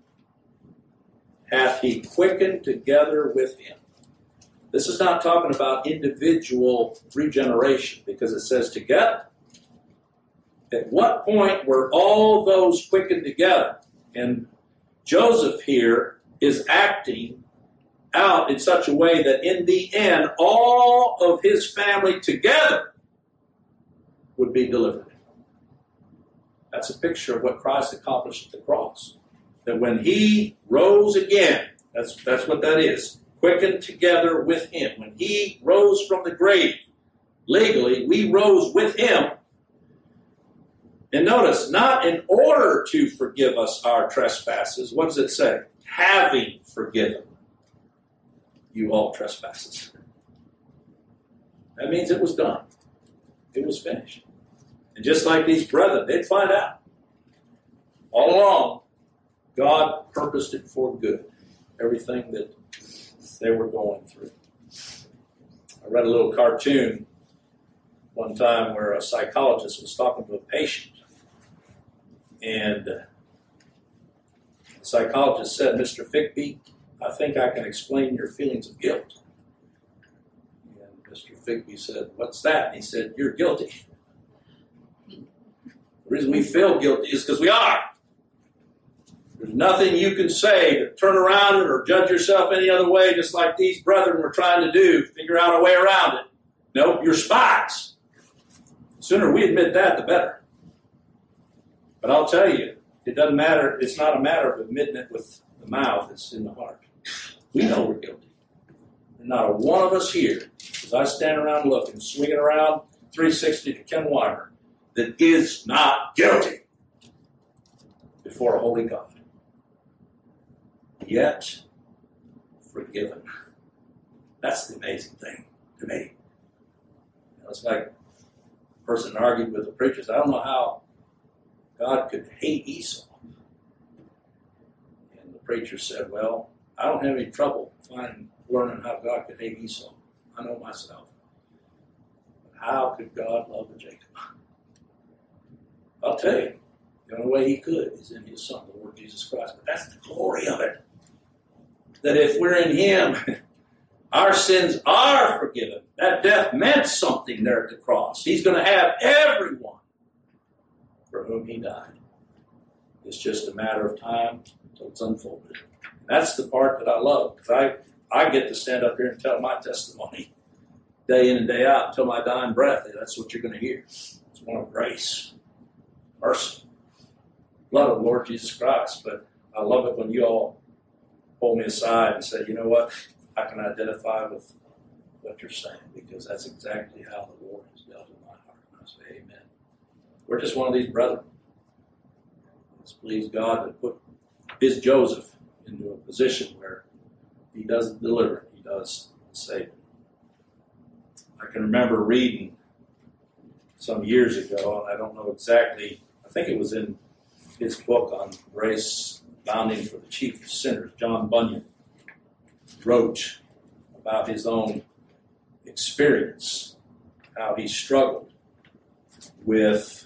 hath he quickened together with him. This is not talking about individual regeneration, because it says together. At what point were all those quickened together? And Joseph here is acting out in such a way that in the end, all of his family together would be delivered. That's a picture of what Christ accomplished at the cross. That when he rose again, that's, that's what that is, quickened together with him. When he rose from the grave, legally, we rose with him. And notice, not in order to forgive us our trespasses. What does it say? Having forgiven you all trespasses. That means it was done. It was finished. And just like these brethren, they'd find out. All along, God purposed it for good. Everything that they were going through. I read a little cartoon one time where a psychologist was talking to a patient. And the psychologist said, Mister Figby, I think I can explain your feelings of guilt. And Mister Figby said, what's that? And he said, you're guilty. The reason we feel guilty is because we are. There's nothing you can say to turn around it or judge yourself any other way, just like these brethren were trying to do, figure out a way around it. Nope, you're spies. The sooner we admit that, the better. But I'll tell you, it doesn't matter. It's not a matter of admitting it with the mouth. It's in the heart. We know we're guilty. And not a one of us here, as I stand around looking, swinging around three sixty to Ken Weimer, that is not guilty before a holy God. Yet forgiven. That's the amazing thing to me. You know, it's like a person argued with the preachers. I don't know how God could hate Esau. And the preacher said, well, I don't have any trouble finding, learning how God could hate Esau. I know myself. But how could God love Jacob? I'll tell you, the only way he could is in his son, the Lord Jesus Christ. But that's the glory of it. That if we're in him, our sins are forgiven. That death meant something there at the cross. He's going to have everyone for whom he died. It's just a matter of time until it's unfolded. That's the part that I love, because I, I get to stand up here and tell my testimony day in and day out until my dying breath. That's what you're going to hear. It's one of grace, mercy, blood of the Lord Jesus Christ. But I love it when you all pull me aside and say, you know what, I can identify with what you're saying, because that's exactly how the Lord has dealt in my heart. And I say, amen. We're just one of these brethren. Let's please God to put his Joseph into a position where he doesn't deliver, he does save. I can remember reading some years ago, and I don't know exactly, I think it was in his book on grace abounding for the chief of sinners. John Bunyan wrote about his own experience, how he struggled with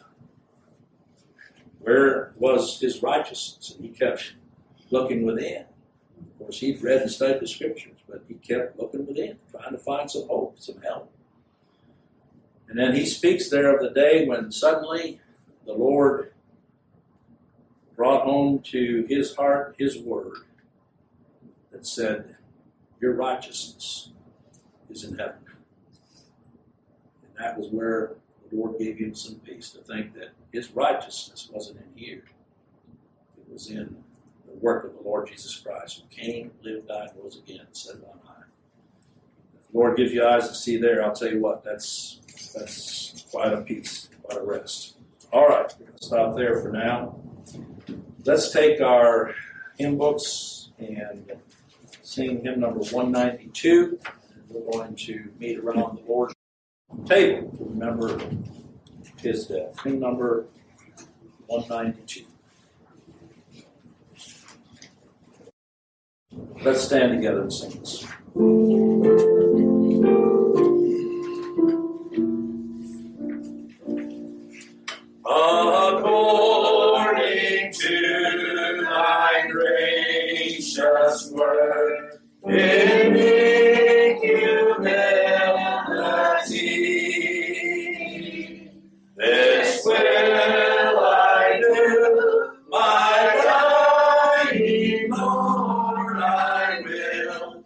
where was his righteousness, and he kept looking within. Of course, he'd read and studied the scriptures, but he kept looking within, trying to find some hope, some help. And then he speaks there of the day when suddenly the Lord brought home to his heart his word that said, your righteousness is in heaven. And that was where the Lord gave him some peace to think that his righteousness wasn't in here. It was in the work of the Lord Jesus Christ, who came, lived, died, rose again, and set on high. If the Lord gives you eyes to see there, I'll tell you what, that's that's quite a peace, quite a rest. All right, we're going to stop there for now. Let's take our hymn books and sing hymn number one ninety-two. And we're going to meet around the Lord's table to remember his death. Hymn number one ninety-two. Let's stand together and sing this. According to thy gracious word, in meek humility, this will I do, my dying Lord, I will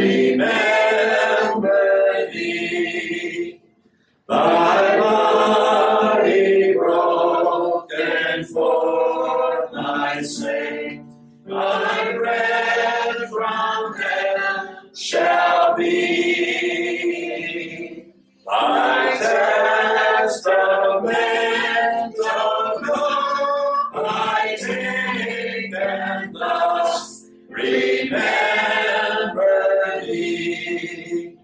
remember thee. Thy body broken for my sake, thy bread from heaven shall be. Thy testament of God I take, and thus remember thee.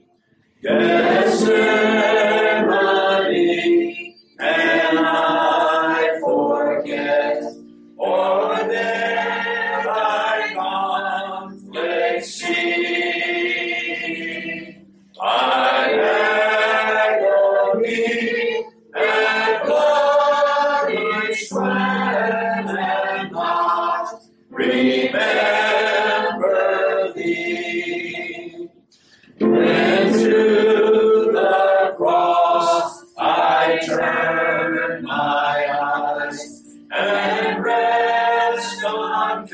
Gethsemane, and I forget, or there thy conflict see. Thy agony and bloody sweat, and not remember thee. When to the cross I turn my eyes and rest on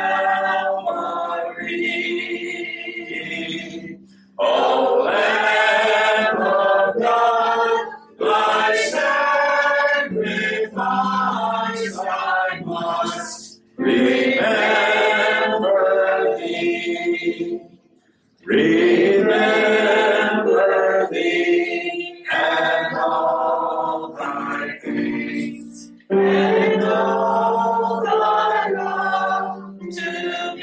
Calvary. O Lamb of God, thy sacrifice I must remember thee. Remember thee and all thy things, and all thy love to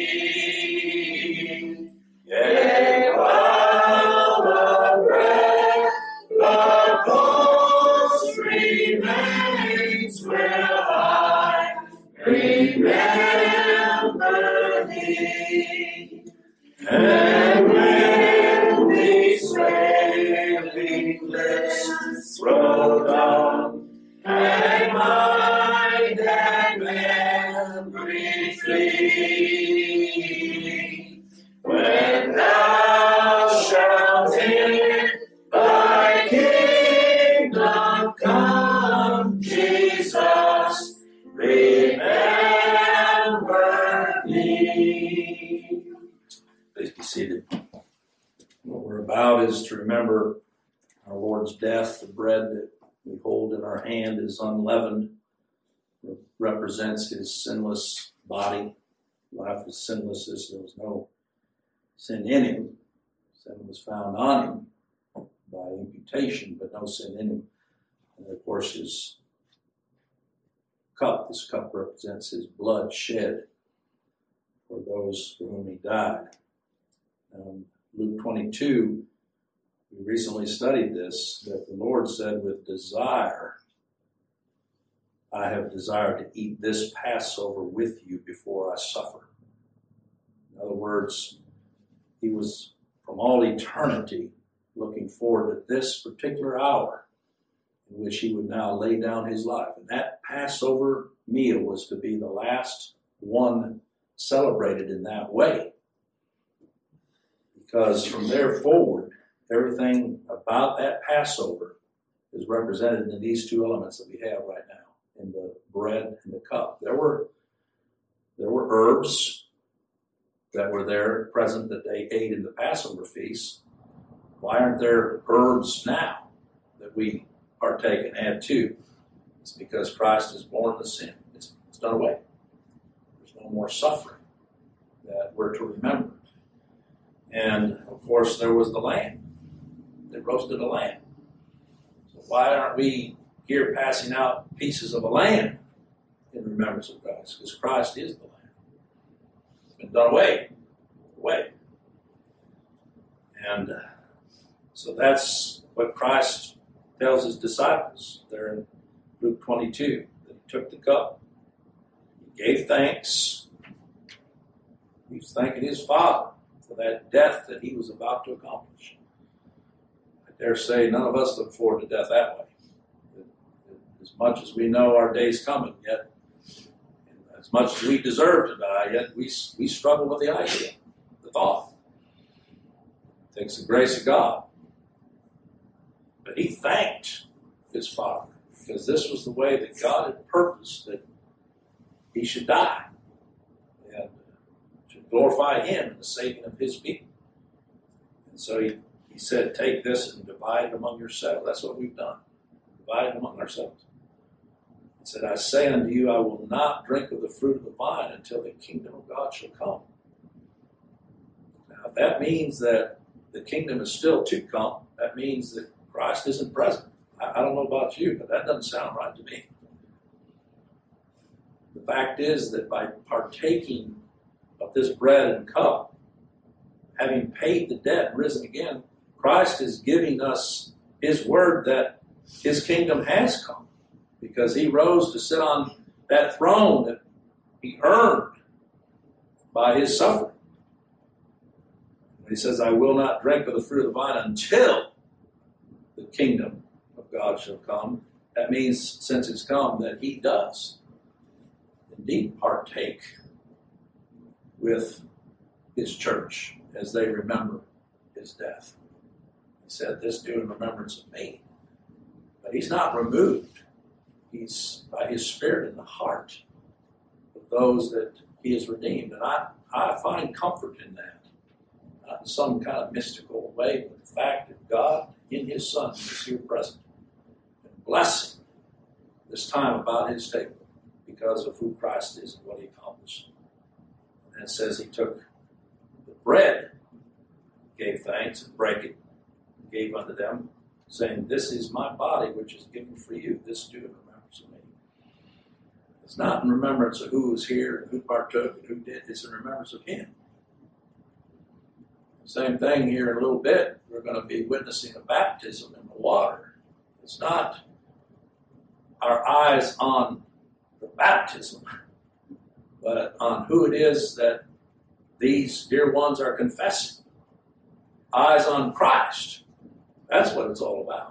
me. Yea, while the breath of ghost remains, will I remember thee. And when these failing lips roll down, and mind and memory flee, when thou shalt in thy kingdom come, Jesus, remember me. Please be seated. What we're about is to remember our Lord's death. The bread that we hold in our hand is unleavened. It represents his sinless body. Life was sinless as there was no sin in him. Sin was found on him by imputation, but no sin in him. And of course his cup, this cup represents his blood shed for those for whom he died. Um, Luke twenty-two, we recently studied this, that the Lord said, with desire, I have desired to eat this Passover with you before I suffer. In other words, he was from all eternity looking forward to this particular hour in which he would now lay down his life. And that Passover meal was to be the last one celebrated in that way. Because from there forward, everything about that Passover is represented in these two elements that we have right now, in the bread and the cup. There were, there were herbs that were there present that they ate in the Passover feast. Why aren't there herbs now that we partake and add to? It's because Christ has borne the sin. It's, it's done away. There's no more suffering that we're to remember. And, of course, there was the lamb. They roasted a lamb. So why aren't we here passing out pieces of a lamb in remembrance of Christ? Because Christ is the lamb. It's been done away. Away. And uh, so that's what Christ tells his disciples there in Luke twenty-two. That took the cup, he gave thanks. He was thanking his Father for that death that he was about to accomplish. I dare say none of us look forward to death that way. As much as we know our day's coming, yet as much as we deserve to die, yet we, we struggle with the idea, the thought. It takes the grace of God. But he thanked his Father, because this was the way that God had purposed that he should die and to glorify him in the saving of his people. And so he, he said, take this and divide it among yourselves. That's what we've done. Divide it among ourselves. He said, I say unto you, I will not drink of the fruit of the vine until the kingdom of God shall come. Now, if that means that the kingdom is still to come, that means that Christ isn't present. I, I don't know about you, but that doesn't sound right to me. The fact is that by partaking of this bread and cup, having paid the debt and risen again, Christ is giving us his word that his kingdom has come, because he rose to sit on that throne that he earned by his suffering. He says, I will not drink of the fruit of the vine until the kingdom of God shall come. That means, since it's come, that he does indeed partake with his church as they remember his death. He said, this do in remembrance of me. But he's not removed. He's by his Spirit in the heart of those that he has redeemed. And I, I find comfort in that. Not in some kind of mystical way, but the fact that God in his Son is here present and blessing this time about his table because of who Christ is and what he accomplished. And it says he took the bread, gave thanks, and brake it, and gave unto them, saying, this is my body which is given for you. This do in remembrance of me. It's not in remembrance of who was here and who partook and who did. It's in remembrance of him. Same thing here in a little bit. We're going to be witnessing a baptism in the water. It's not our eyes on the baptism, but on who it is that these dear ones are confessing. Eyes on Christ. That's what it's all about.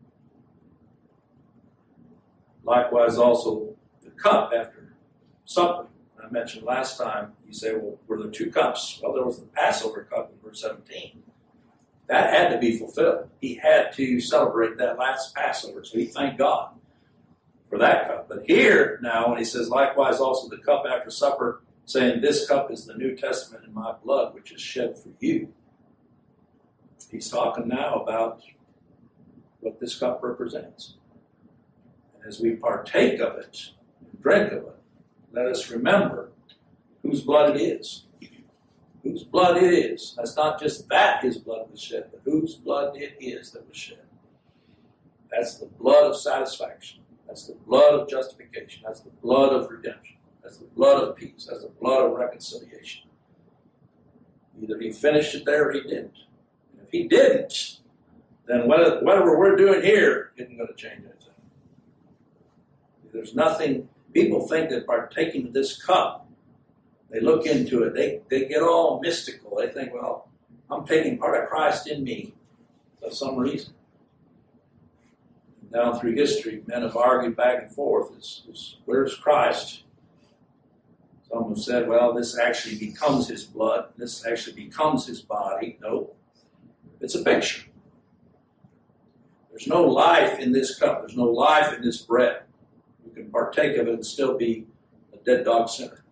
Likewise, also the cup after supper. I mentioned last time, you say, well, were there two cups? Well, there was the Passover cup in verse seventeen. That had to be fulfilled. He had to celebrate that last Passover, so he thanked God for that cup. But here, now, when he says, likewise also the cup after supper, saying, this cup is the New Testament in my blood, which is shed for you. He's talking now about what this cup represents. And as we partake of it and drink of it, let us remember whose blood it is. Whose blood it is. That's not just that his blood was shed, but whose blood it is that was shed. That's the blood of satisfaction. That's the blood of justification. That's the blood of redemption. That's the blood of peace. That's the blood of reconciliation. Either he finished it there or he didn't. And if he didn't, then whatever we're doing here isn't going to change anything. There's nothing. People think that partaking of this cup, they look into it, they, they get all mystical. They think, well, I'm taking part of Christ in me for some reason. And down through history, men have argued back and forth. It's, it's, where's Christ? Some have said, well, this actually becomes his blood. This actually becomes his body. No, it's a picture. There's no life in this cup. There's no life in this bread. You can partake of it and still be a dead dog sinner.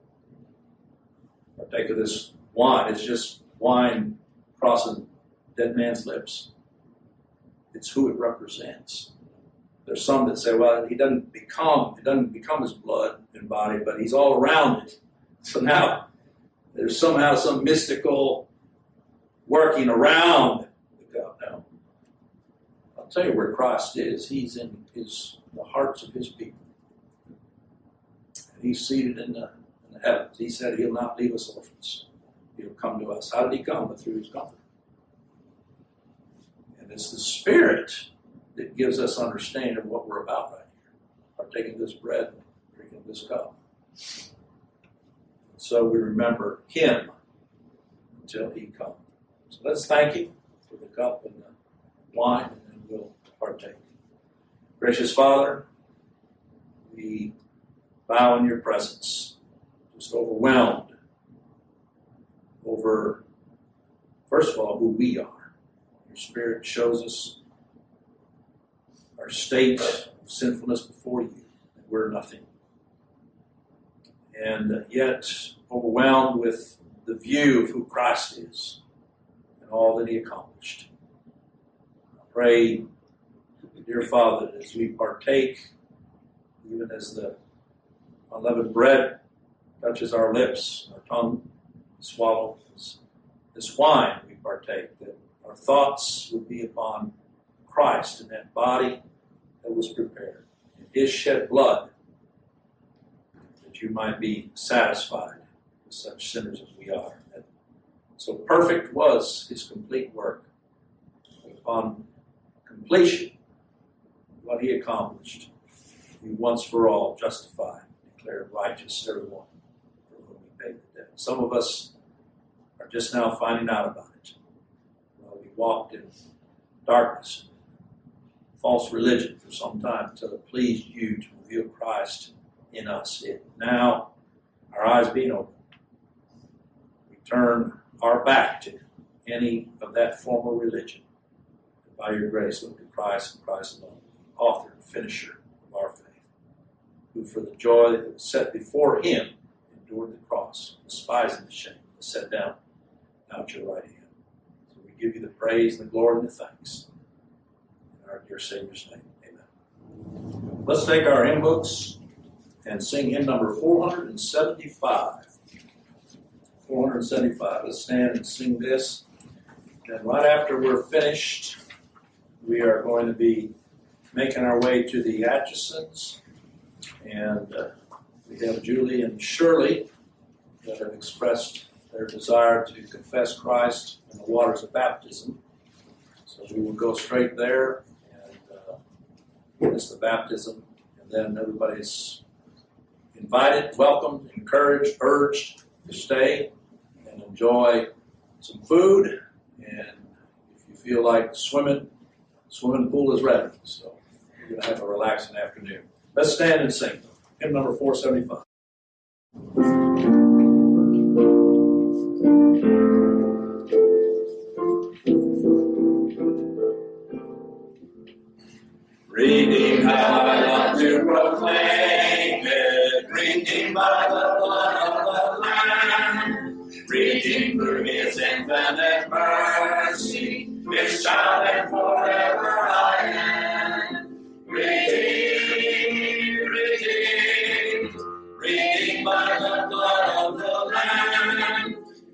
Partake of this wine. It's just wine crossing dead man's lips. It's who it represents. There's some that say, well, he doesn't become, it doesn't become his blood and body, but he's all around it. So now there's somehow some mystical working around the cup. Now, I'll tell you where Christ is. He's in his the hearts of his people. And he's seated in the, in the heavens. He said he'll not leave us orphans. He'll come to us. How did he come? But through his comfort. And it's the Spirit that gives us understanding of what we're about right here. partaking this bread and drinking this cup. So we remember him until he comes. So let's thank him for the cup and the wine, and then we'll partake. Gracious Father, we bow in your presence, just overwhelmed over, first of all, who we are. Your Spirit shows us our state of sinfulness before you, and we're nothing. And yet overwhelmed with the view of who Christ is and all that he accomplished. I pray, dear Father, as we partake, even as the unleavened bread touches our lips, our tongue swallows this, this wine we partake, that our thoughts would be upon Christ and that body that was prepared, and his shed blood, that you might be satisfied with such sinners as we are. And so perfect was his complete work. Upon completion, what he accomplished, he once for all justified, declared righteous everyone for whom he paid the debt. Some of us are just now finding out about it. Well, we walked in darkness, false religion for some time until it pleased you to reveal Christ in us. It now, our eyes being open, we turn our back to any of that former religion. And by your grace, look to Christ and Christ alone, the author and finisher of our faith, who for the joy that was set before him endured the cross, despising the shame, and sat down at your right hand. So we give you the praise and the glory and the thanks. In our dear Savior's name, amen. Let's take our hymn books and sing hymn number four hundred seventy-five. four hundred seventy-five. Let's stand and sing this. And right after we're finished, we are going to be making our way to the Atchisons. And uh, we have Julie and Shirley that have expressed their desire to confess Christ in the waters of baptism. So we will go straight there and uh, witness the baptism. And then everybody's invited, welcomed, encouraged, urged to stay and enjoy some food. And if you feel like swimming, swimming pool is ready. So we're going to have a relaxing afternoon. Let's stand and sing. Hymn number four seventy-five. Redeemed, how I love to proclaim it. Redeemed by the blood of the Lamb. Redeemed through his infinite mercy. His child and forever I am. Redeemed, redeemed. Redeemed by the blood of the Lamb.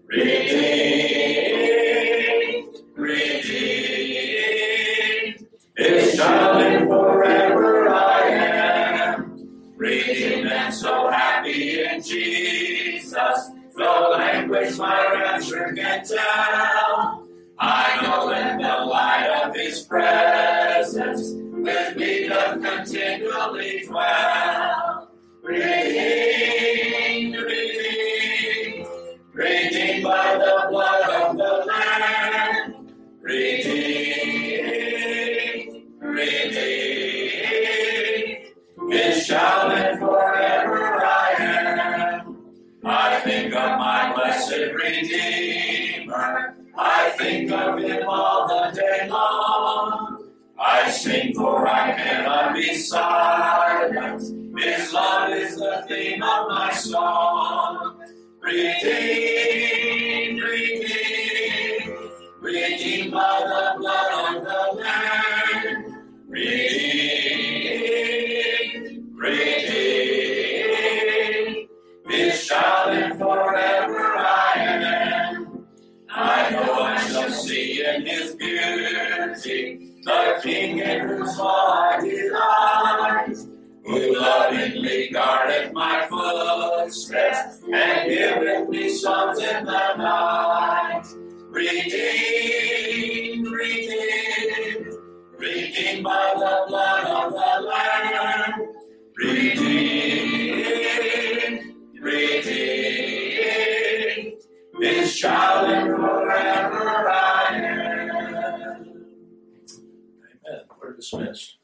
Redeemed, redeemed. His child and forever I am. Redeemed and so happy in Jesus. No language my rapture can tell. I know in the light of his presence with me doth continually dwell. Redeemed, redeemed, redeemed by the blood of the Lamb. Redeemed, redeemed, his child and forever I am. I think of my blessed Redeemer. I think of him all the day long. I sing for I cannot be silent. His love is the theme of my song. Redeemed, redeemed, redeemed by the blood of the Lamb. Redeemed, redeemed, his child and forever I am. I know I shall see in his beauty the King in whose law I delight, who lovingly guardeth my footsteps and giveth me songs in the night. Redeemed, redeemed, redeemed by the blood of the Lamb. dismissed.